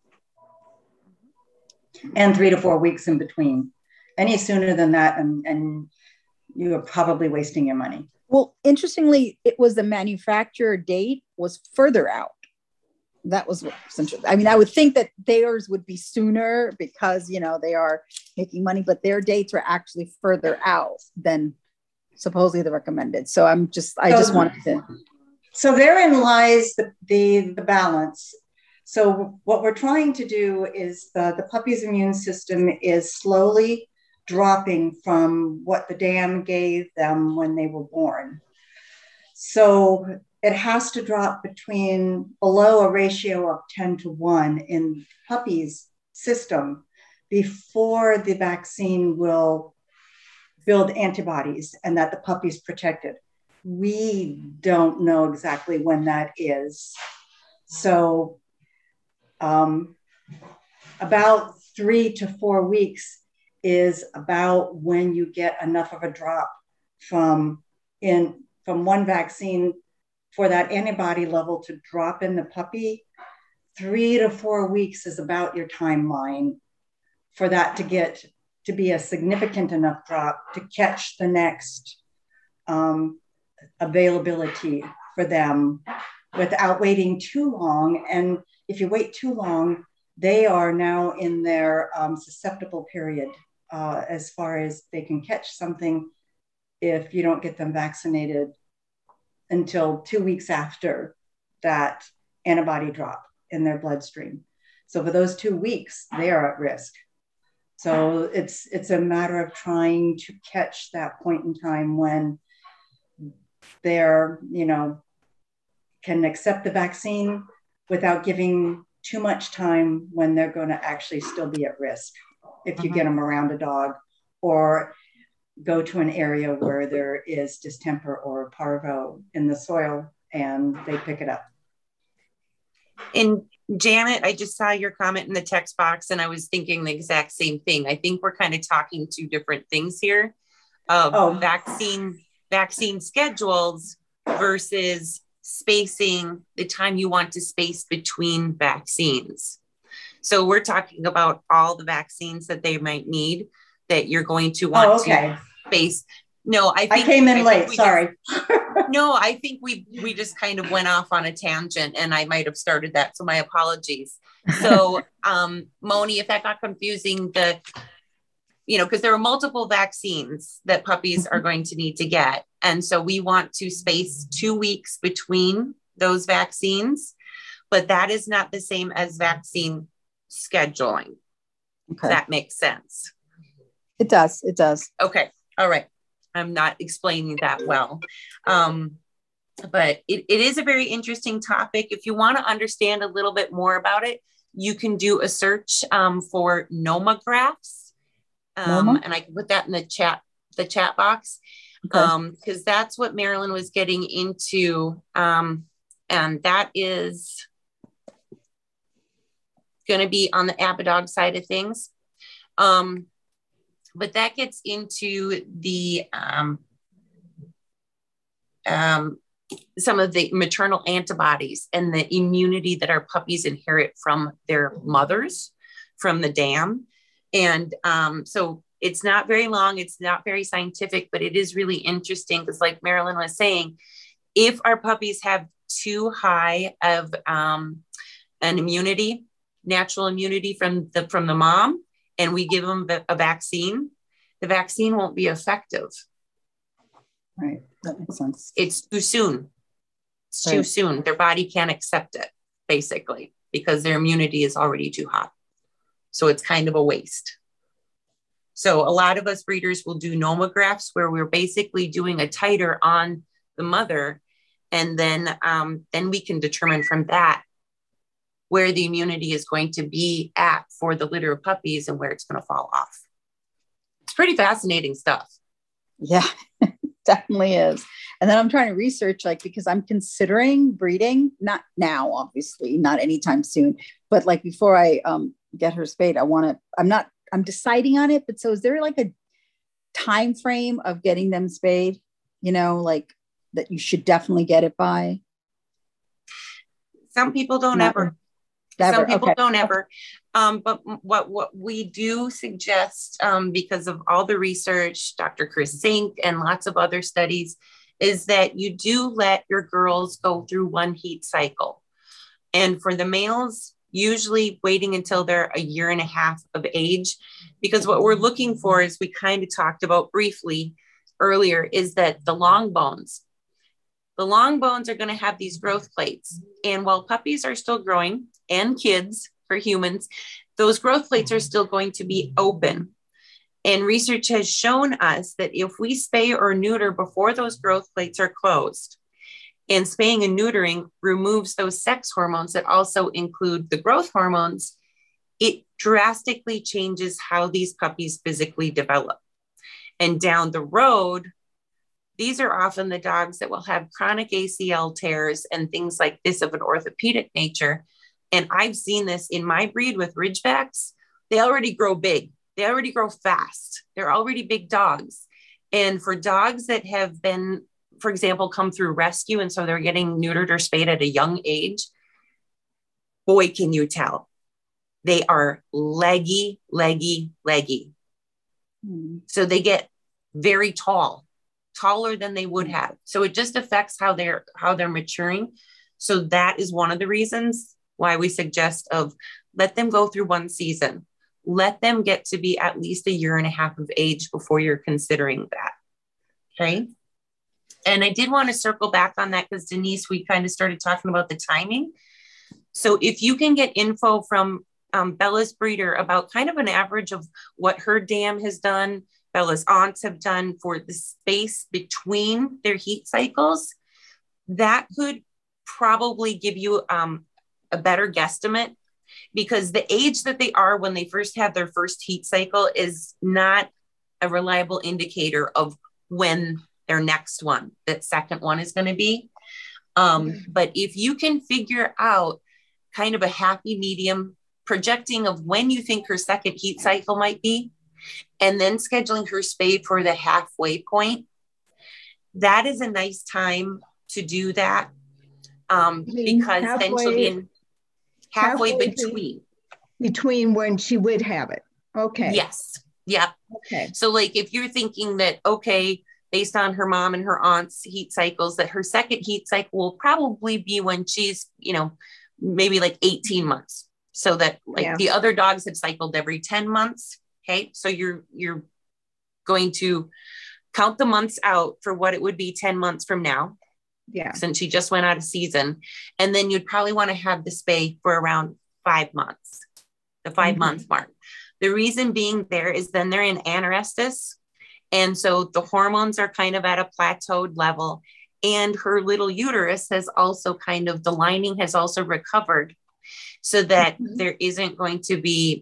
And 3 to 4 weeks in between. Any sooner than that, and you are probably wasting your money. Well, interestingly, it was the manufacturer date was further out. That was what's interesting. I mean, I would think that theirs would be sooner because, they are making money, but their dates were actually further out than supposedly the recommended. So I just wanted to. So therein lies the balance. So what we're trying to do is the puppy's immune system is slowly dropping from what the dam gave them when they were born. So it has to drop below a ratio of 10-1 in puppy's system before the vaccine will build antibodies and that the puppy's protected. We don't know exactly when that is. So about 3 to 4 weeks is about when you get enough of a drop from one vaccine for that antibody level to drop in the puppy. 3 to 4 weeks is about your timeline for that to be a significant enough drop to catch the next availability for them without waiting too long. And if you wait too long, they are now in their susceptible period as far as they can catch something if you don't get them vaccinated until 2 weeks after that antibody drop in their bloodstream. So for those 2 weeks, they are at risk. So it's a matter of trying to catch that point in time when they're, can accept the vaccine without giving too much time when they're going to actually still be at risk. If you get them around a dog or go to an area where there is distemper or parvo in the soil and they pick it up. And Janet, I just saw your comment in the text box and I was thinking the exact same thing. I think we're kind of talking two different things here of vaccine schedules versus spacing the time you want to space between vaccines. So we're talking about all the vaccines that they might need that you're going to want to space. No, I came in late. Sorry. No, I think we just kind of went off on a tangent and I might have started that. So my apologies. So Moni, if that got confusing, because there are multiple vaccines that puppies are going to need to get. And so we want to space 2 weeks between those vaccines, but that is not the same as vaccine scheduling. Okay. That makes sense. It does. It does. Okay. All right. I'm not explaining that well. But it is a very interesting topic. If you want to understand a little bit more about it, you can do a search for nomographs. And I can put that in the chat box. Because that's what Marilyn was getting into. And that is going to be on the Abbott side of things. But that gets into the some of the maternal antibodies and the immunity that our puppies inherit from their mothers, from the dam. And so it's not very long, it's not very scientific, but it is really interesting because like Marilyn was saying, if our puppies have too high of an immunity natural immunity from the mom and we give them a vaccine, the vaccine won't be effective. Right. That makes sense. It's too soon. It's too soon. Their body can't accept it, basically, because their immunity is already too high. So it's kind of a waste. So a lot of us breeders will do nomographs where we're basically doing a titer on the mother. And then we can determine from that where the immunity is going to be at for the litter of puppies and where it's going to fall off. It's pretty fascinating stuff. Yeah, definitely is. And then I'm trying to research, like, because I'm considering breeding, not now, obviously, not anytime soon, but like before I get her spayed, I'm deciding on it. But so is there like a time frame of getting them spayed, you know, like that you should definitely get it by? Some people don't ever. Some people don't ever. But what we do suggest, because of all the research, Dr. Chris Zink and lots of other studies, is that you do let your girls go through one heat cycle. And for the males, usually waiting until they're a year and a half of age, because what we're looking for, as we kind of talked about briefly earlier, is that the long bones are going to have these growth plates. And while puppies are still growing, and kids for humans, those growth plates are still going to be open. And research has shown us that if we spay or neuter before those growth plates are closed, and spaying and neutering removes those sex hormones that also include the growth hormones, it drastically changes how these puppies physically develop. And down the road, these are often the dogs that will have chronic ACL tears and things like this of an orthopedic nature. And I've seen this in my breed with Ridgebacks. They already grow big. They already grow fast. They're already big dogs. And for dogs that have been, for example, come through rescue, and so they're getting neutered or spayed at a young age, boy, can you tell. They are leggy. So they get very tall, taller than they would have. So it just affects how they're maturing. So that is one of the reasons why we suggest of let them go through one season. Let them get to be at least a year and a half of age before you're considering that. Okay. And I did want to circle back on that because Denise, we kind of started talking about the timing. So if you can get info from Bella's breeder about kind of an average of what her dam has done, Bella's aunts have done for the space between their heat cycles, that could probably give you a better guesstimate, because the age that they are when they first have their first heat cycle is not a reliable indicator of when their next one, that second one, is going to be. But if you can figure out kind of a happy medium projecting of when you think her second heat cycle might be, and then scheduling her spay for the halfway point, that is a nice time to do that. Because then she'll be in halfway between when she would have it. Okay. Yes. Yeah. Okay. So like if you're thinking that, okay, based on her mom and her aunt's heat cycles, that her second heat cycle will probably be when she's, maybe like 18 months. So that the other dogs have cycled every 10 months. Okay. So you're going to count the months out for what it would be 10 months from now. Yeah. Since she just went out of season. And then you'd probably want to have the spay for around 5 months, the 5-month mark. The reason being there is then they're in anerestus. And so the hormones are kind of at a plateaued level. And her little uterus has also the lining has also recovered so that there isn't going to be,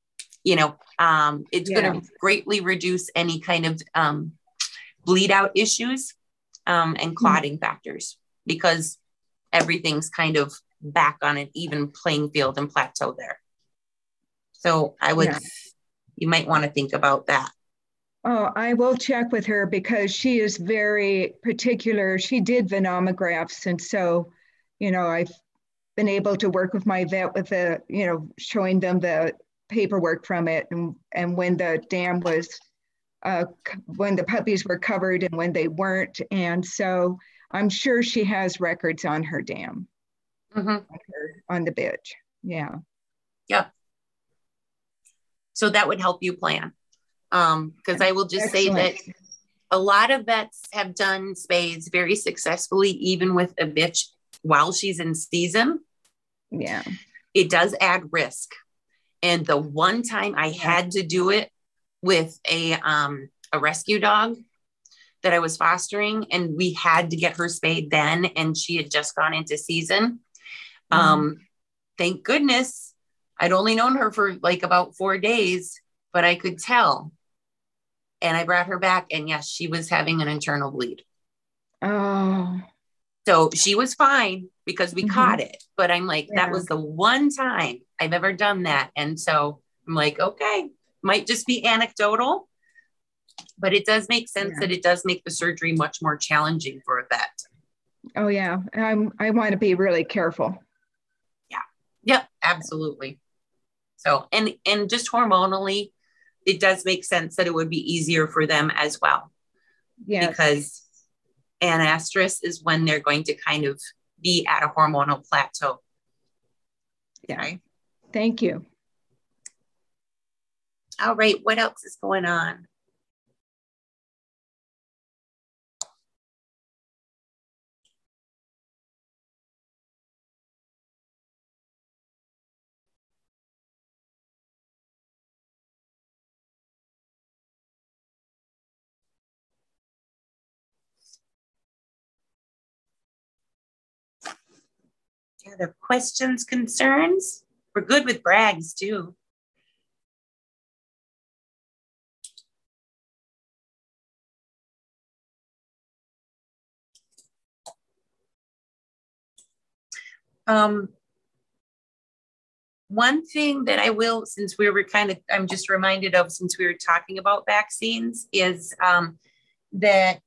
it's going to greatly reduce any kind of bleed out issues. And clotting factors, because everything's kind of back on an even playing field and plateau there. So you might want to think about that. Oh, I will check with her because she is very particular. She did venomographs. And so, I've been able to work with my vet with showing them the paperwork from it and when the dam was when the puppies were covered and when they weren't. And so I'm sure she has records on her dam, on the bitch. Yeah. Yep. So that would help you plan. Because I will just say that a lot of vets have done spades very successfully, even with a bitch while she's in season. Yeah. It does add risk. And the one time I had to do it with a rescue dog that I was fostering, and we had to get her spayed then, and she had just gone into season. Thank goodness I'd only known her for like about 4 days, but I could tell. And I brought her back, and yes, she was having an internal bleed. Oh. So she was fine because we caught it. But I'm like, that was the one time I've ever done that. And so I'm like, okay, might just be anecdotal, but it does make sense that it does make the surgery much more challenging for a vet. Oh yeah. I want to be really careful. Yeah. Yep. Absolutely. So, and just hormonally, it does make sense that it would be easier for them as well. Yeah. Because anastrus is when they're going to kind of be at a hormonal plateau. Yeah. Okay. Thank you. All right. What else is going on? Any other questions, concerns? We're good with brags too. One thing that I will, since we were I'm just reminded of, since we were talking about vaccines, is that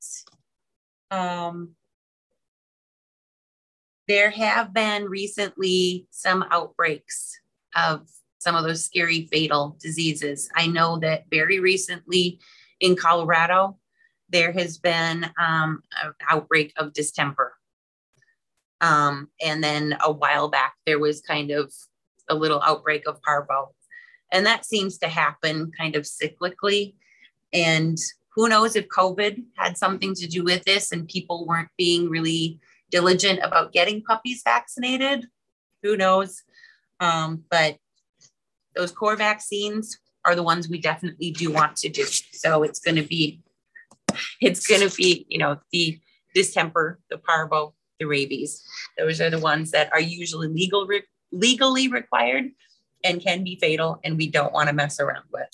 there have been recently some outbreaks of some of those scary fatal diseases. I know that very recently in Colorado, there has been an outbreak of distemper. And then a while back, there was kind of a little outbreak of parvo. And that seems to happen kind of cyclically. And who knows if COVID had something to do with this and people weren't being really diligent about getting puppies vaccinated. Who knows? But those core vaccines are the ones we definitely do want to do. So it's going to be, you know, the distemper, the parvo, the rabies. Those are the ones that are usually legally required and can be fatal, and we don't want to mess around with.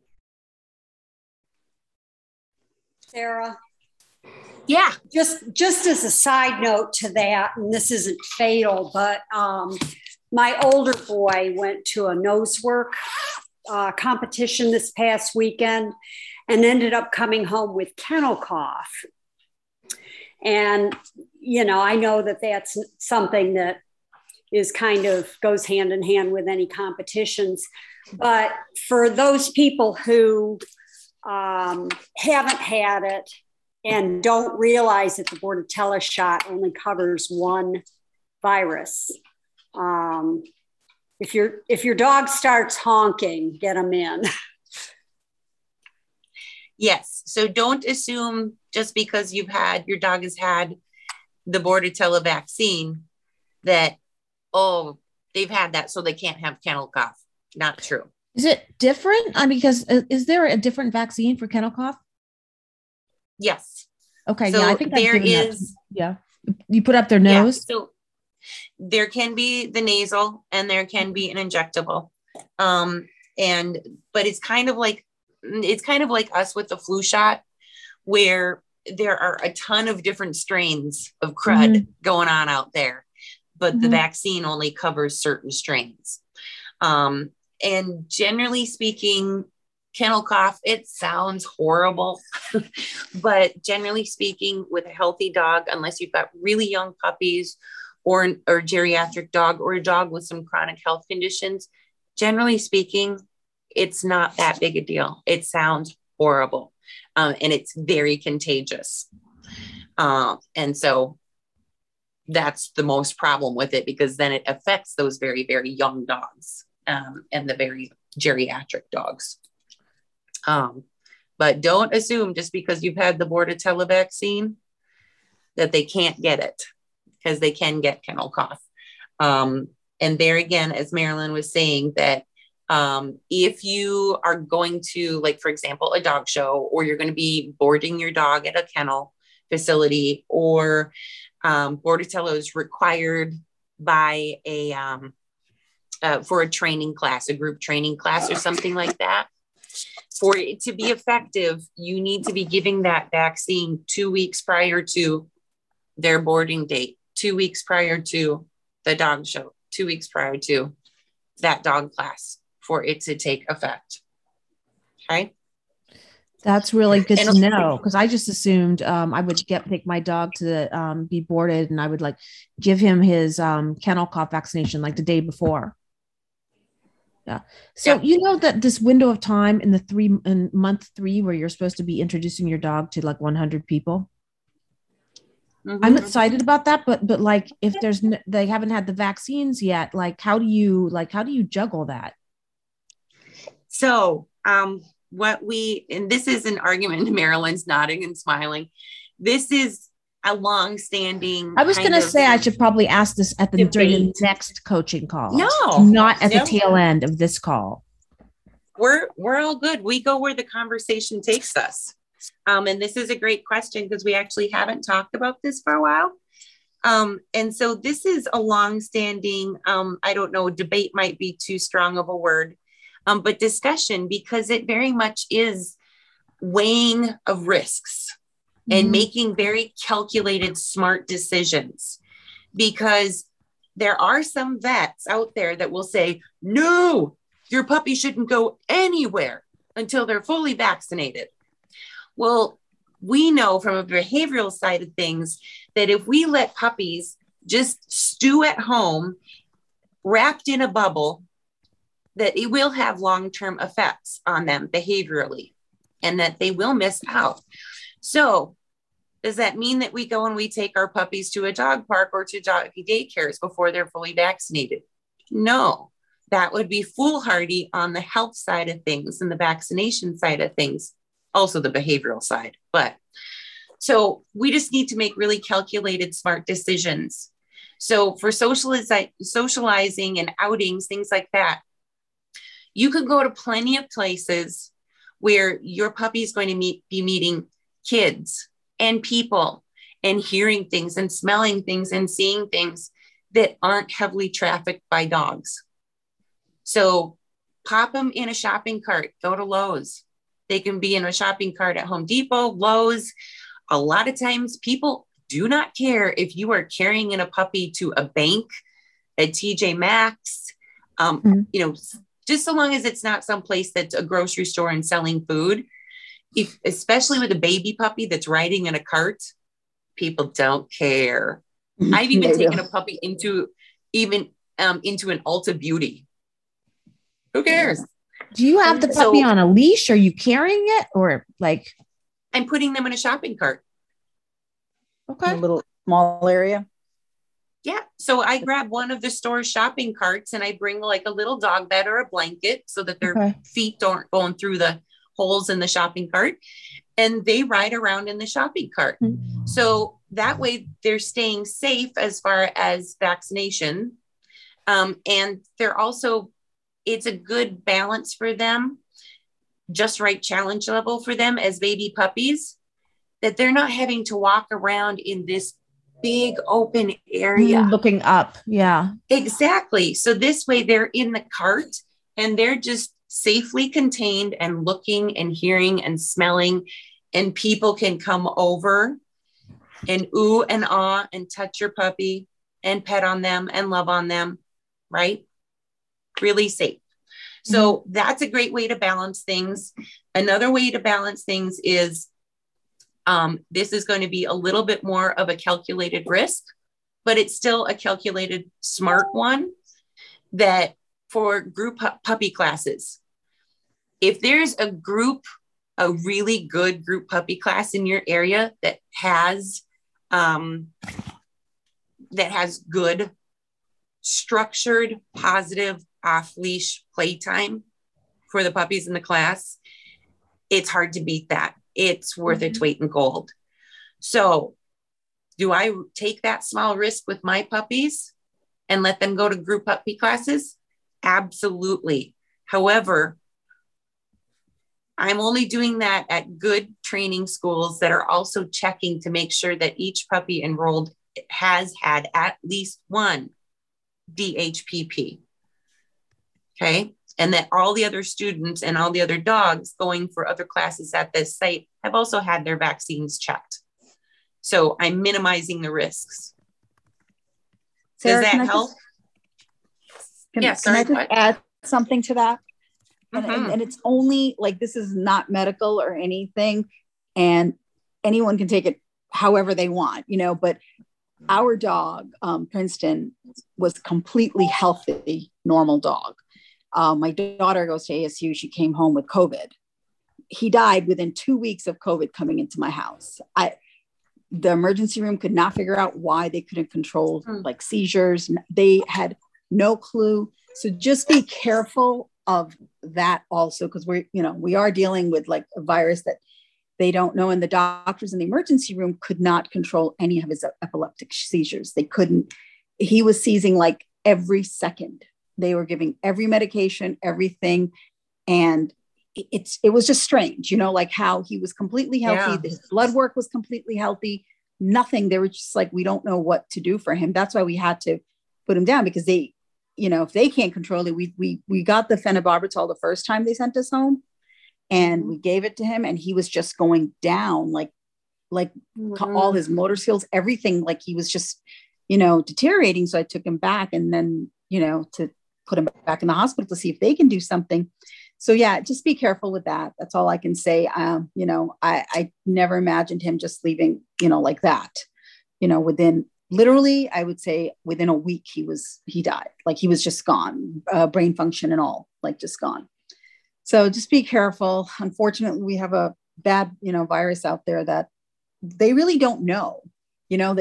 Sarah? Yeah. Just as a side note to that, and this isn't fatal, but my older boy went to a nosework competition this past weekend and ended up coming home with kennel cough. And, you know, I know that that's something that is kind of goes hand in hand with any competitions. But for those people who haven't had it and don't realize that the Bordetella shot only covers one virus, if your dog starts honking, get them in. Yes. So don't assume just because your dog has had the Bordetella vaccine that, oh, they've had that, so they can't have kennel cough. Not true. Is it different? I mean, because is there a different vaccine for kennel cough? Yes. Okay. So yeah, I think there is. Yeah. You put up their nose. Yeah, so there can be the nasal and there can be an injectable. But it's kind of like us with the flu shot, where there are a ton of different strains of crud going on out there, but the vaccine only covers certain strains. And generally speaking, kennel cough, it sounds horrible, but generally speaking, with a healthy dog, unless you've got really young puppies or geriatric dog or a dog with some chronic health conditions, generally speaking, it's not that big a deal. It sounds horrible. And it's very contagious. And so that's the most problem with it, because then it affects those very, very young dogs. and the very geriatric dogs. But don't assume just because you've had the Bordetella vaccine that they can't get it, because they can get kennel cough. And there again, as Marilyn was saying, that if you are going to, like, for example, a dog show, or you're going to be boarding your dog at a kennel facility, or Bordetella is required by for a training class, a group training class or something like that, for it to be effective, you need to be giving that vaccine 2 weeks prior to their boarding date, 2 weeks prior to the dog show, 2 weeks prior to that dog class, for it to take effect. Okay. That's really good to know, because I just assumed I would take my dog to be boarded, and I would like give him his kennel cough vaccination like the day before. Yeah. So you know that this window of time in month 3 where you're supposed to be introducing your dog to like 100 people. Mm-hmm. I'm excited about that, but like if they haven't had the vaccines yet, like how do you juggle that? So and this is an argument, Marilyn's nodding and smiling. This is a long-standing. I was going to say I should probably ask this during the next coaching call. No, not at the tail end of this call. We're all good. We go where the conversation takes us. And this is a great question, because we actually haven't talked about this for a while. And so this is a long-standing, I don't know, debate might be too strong of a word, but discussion, because it very much is weighing of risks and making very calculated, smart decisions. Because there are some vets out there that will say, no, your puppy shouldn't go anywhere until they're fully vaccinated. Well, we know from a behavioral side of things that if we let puppies just stew at home, wrapped in a bubble, that it will have long-term effects on them behaviorally, and that they will miss out. So does that mean that we go and we take our puppies to a dog park or to doggy daycares before they're fully vaccinated? No, that would be foolhardy on the health side of things and the vaccination side of things, also the behavioral side. But so we just need to make really calculated, smart decisions. So for socializing and outings, things like that, you could go to plenty of places where your puppy is going to be meeting kids and people and hearing things and smelling things and seeing things that aren't heavily trafficked by dogs. So pop them in a shopping cart, go to Lowe's. They can be in a shopping cart at Home Depot, Lowe's. A lot of times people do not care if you are carrying in a puppy to a bank, a TJ Maxx, you know, just so long as it's not someplace that's a grocery store and selling food. Especially with a baby puppy that's riding in a cart, people don't care. I've even taken a puppy into an Ulta Beauty. Who cares? Do you have the puppy on a leash? Are you carrying it, or like? I'm putting them in a shopping cart. Okay. In a little small area. Yeah. So I grab one of the store's shopping carts and I bring like a little dog bed or a blanket so that their feet aren't going through the holes in the shopping cart, and they ride around in the shopping cart. So that way they're staying safe as far as vaccination. And they're also, it's a good balance for them, just right challenge level for them as baby puppies, that they're not having to walk around in this big open area. Looking up. Yeah, exactly. So this way they're in the cart and they're just safely contained and looking and hearing and smelling, and people can come over and ooh and ah and touch your puppy and pet on them and love on them, right? Really safe. So that's a great way to balance things. Another way to balance things is this is going to be a little bit more of a calculated risk, but it's still a calculated smart one, that for group puppy classes, if there's a really good group puppy class in your area that has good, structured, positive off leash playtime for the puppies in the class, it's hard to beat that. It's worth its weight in gold. So do I take that small risk with my puppies and let them go to group puppy classes? Absolutely. However, I'm only doing that at good training schools that are also checking to make sure that each puppy enrolled has had at least one DHPP. Okay. And that all the other students and all the other dogs going for other classes at this site have also had their vaccines checked. So I'm minimizing the risks. Sarah, does that help? Can I just add something to that? And it's only like, this is not medical or anything, and anyone can take it however they want, you know, but our dog, Princeton, was completely healthy, normal dog. My daughter goes to ASU. She came home with COVID. He died within 2 weeks of COVID coming into my house. The emergency room could not figure out why they couldn't control like seizures. They had no clue. So just be careful of that also, because we are dealing with like a virus that they don't know. And the doctors in the emergency room could not control any of his epileptic seizures. They couldn't. He was seizing like every second. They were giving every medication, everything. And it was just strange, you know, like how he was completely healthy. Yeah. His blood work was completely healthy. Nothing. They were just like, we don't know what to do for him. That's why we had to put him down, because they, you know, if they can't control it, we got the phenobarbital the first time they sent us home, and we gave it to him, and he was just going down, like all his motor skills, everything, like he was just, you know, deteriorating. So I took him back, and then, you know, to put him back in the hospital to see if they can do something. So yeah, just be careful with that. That's all I can say. You know, I never imagined him just leaving, you know, like that, you know, within literally, I would say within a week, he died. Like he was just gone, brain function and all, like just gone. So just be careful. Unfortunately, we have a bad, you know, virus out there that they really don't know, you know,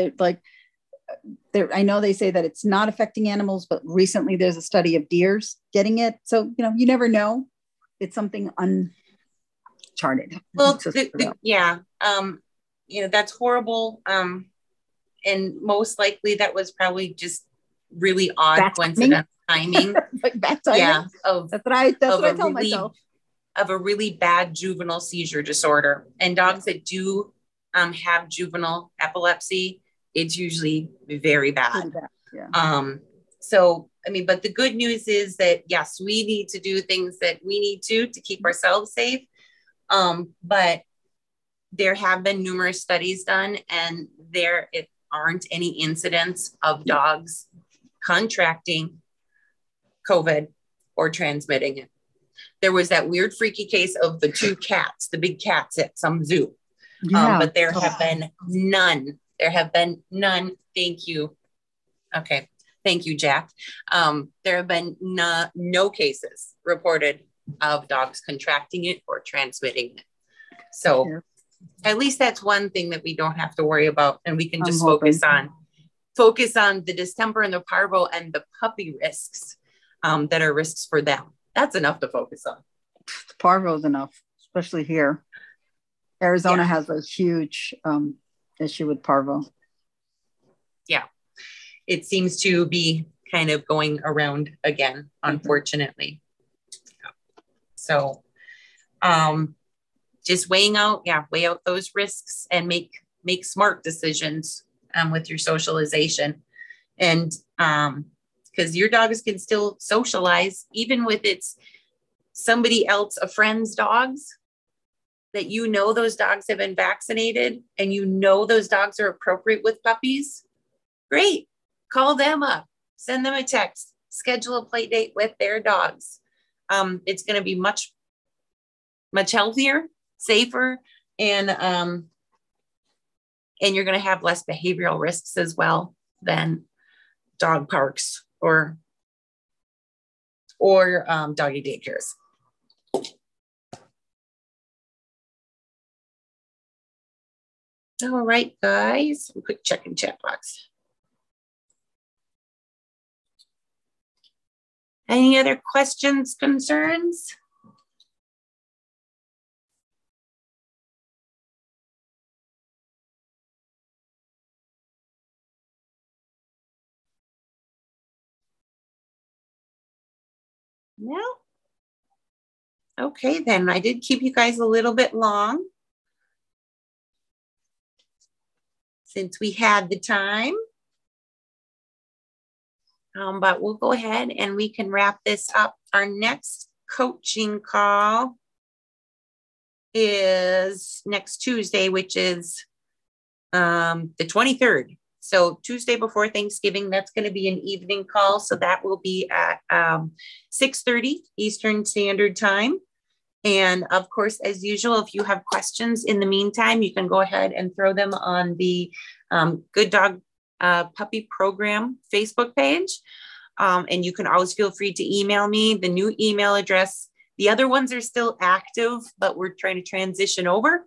I know they say that it's not affecting animals, but recently there's a study of deers getting it. So, you know, you never know. It's something uncharted. Well, yeah. You know, that's horrible. And most likely that was probably just really odd coincidental timing. Like bad timing? Yeah. That's what I tell myself. Of a really bad juvenile seizure disorder. And dogs that do have juvenile epilepsy, it's usually very bad. Yeah. So, I mean, but the good news is that, yes, we need to do things that we need to keep ourselves safe. But there have been numerous studies done, and there aren't any incidents of dogs contracting COVID or transmitting it. There was that weird freaky case of the two cats, the big cats at some zoo. Yeah. But there have been none. There have been none. Thank you. Okay. Thank you, Jack. There have been no cases reported of dogs contracting it or transmitting it. So at least that's one thing that we don't have to worry about, and we can just focus on the distemper and the parvo and the puppy risks that are risks for them. That's enough to focus on. Parvo is enough, especially here. Arizona has a huge issue with parvo. Yeah. It seems to be kind of going around again, unfortunately. So just weigh out those risks and make smart decisions with your socialization. And because your dogs can still socialize, even with somebody else, a friend's dogs, that you know those dogs have been vaccinated and you know those dogs are appropriate with puppies. Great. Call them up, send them a text, schedule a play date with their dogs. It's going to be much, much healthier, safer, and you're going to have less behavioral risks as well than dog parks or doggy daycares. All right, guys, a quick check in chat box. Any other questions, concerns? No? Okay, then I did keep you guys a little bit long since we had the time. But we'll go ahead and we can wrap this up. Our next coaching call is next Tuesday, which is the 23rd. So Tuesday before Thanksgiving, that's going to be an evening call. So that will be at 6:30 Eastern Standard Time. And of course, as usual, if you have questions in the meantime, you can go ahead and throw them on the Good Dog Puppy Program Facebook page. And you can always feel free to email me. The new email address, the other ones are still active, but we're trying to transition over.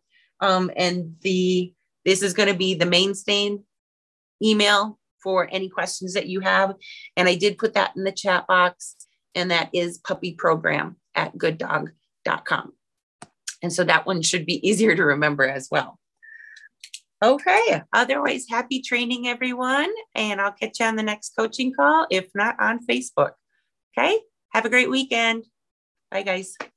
This is going to be the mainstay email for any questions that you have. And I did put that in the chat box, and that is puppyprogram@gooddog.com. And so that one should be easier to remember as well. Okay, otherwise, happy training, everyone. And I'll catch you on the next coaching call, if not on Facebook. Okay, have a great weekend. Bye, guys.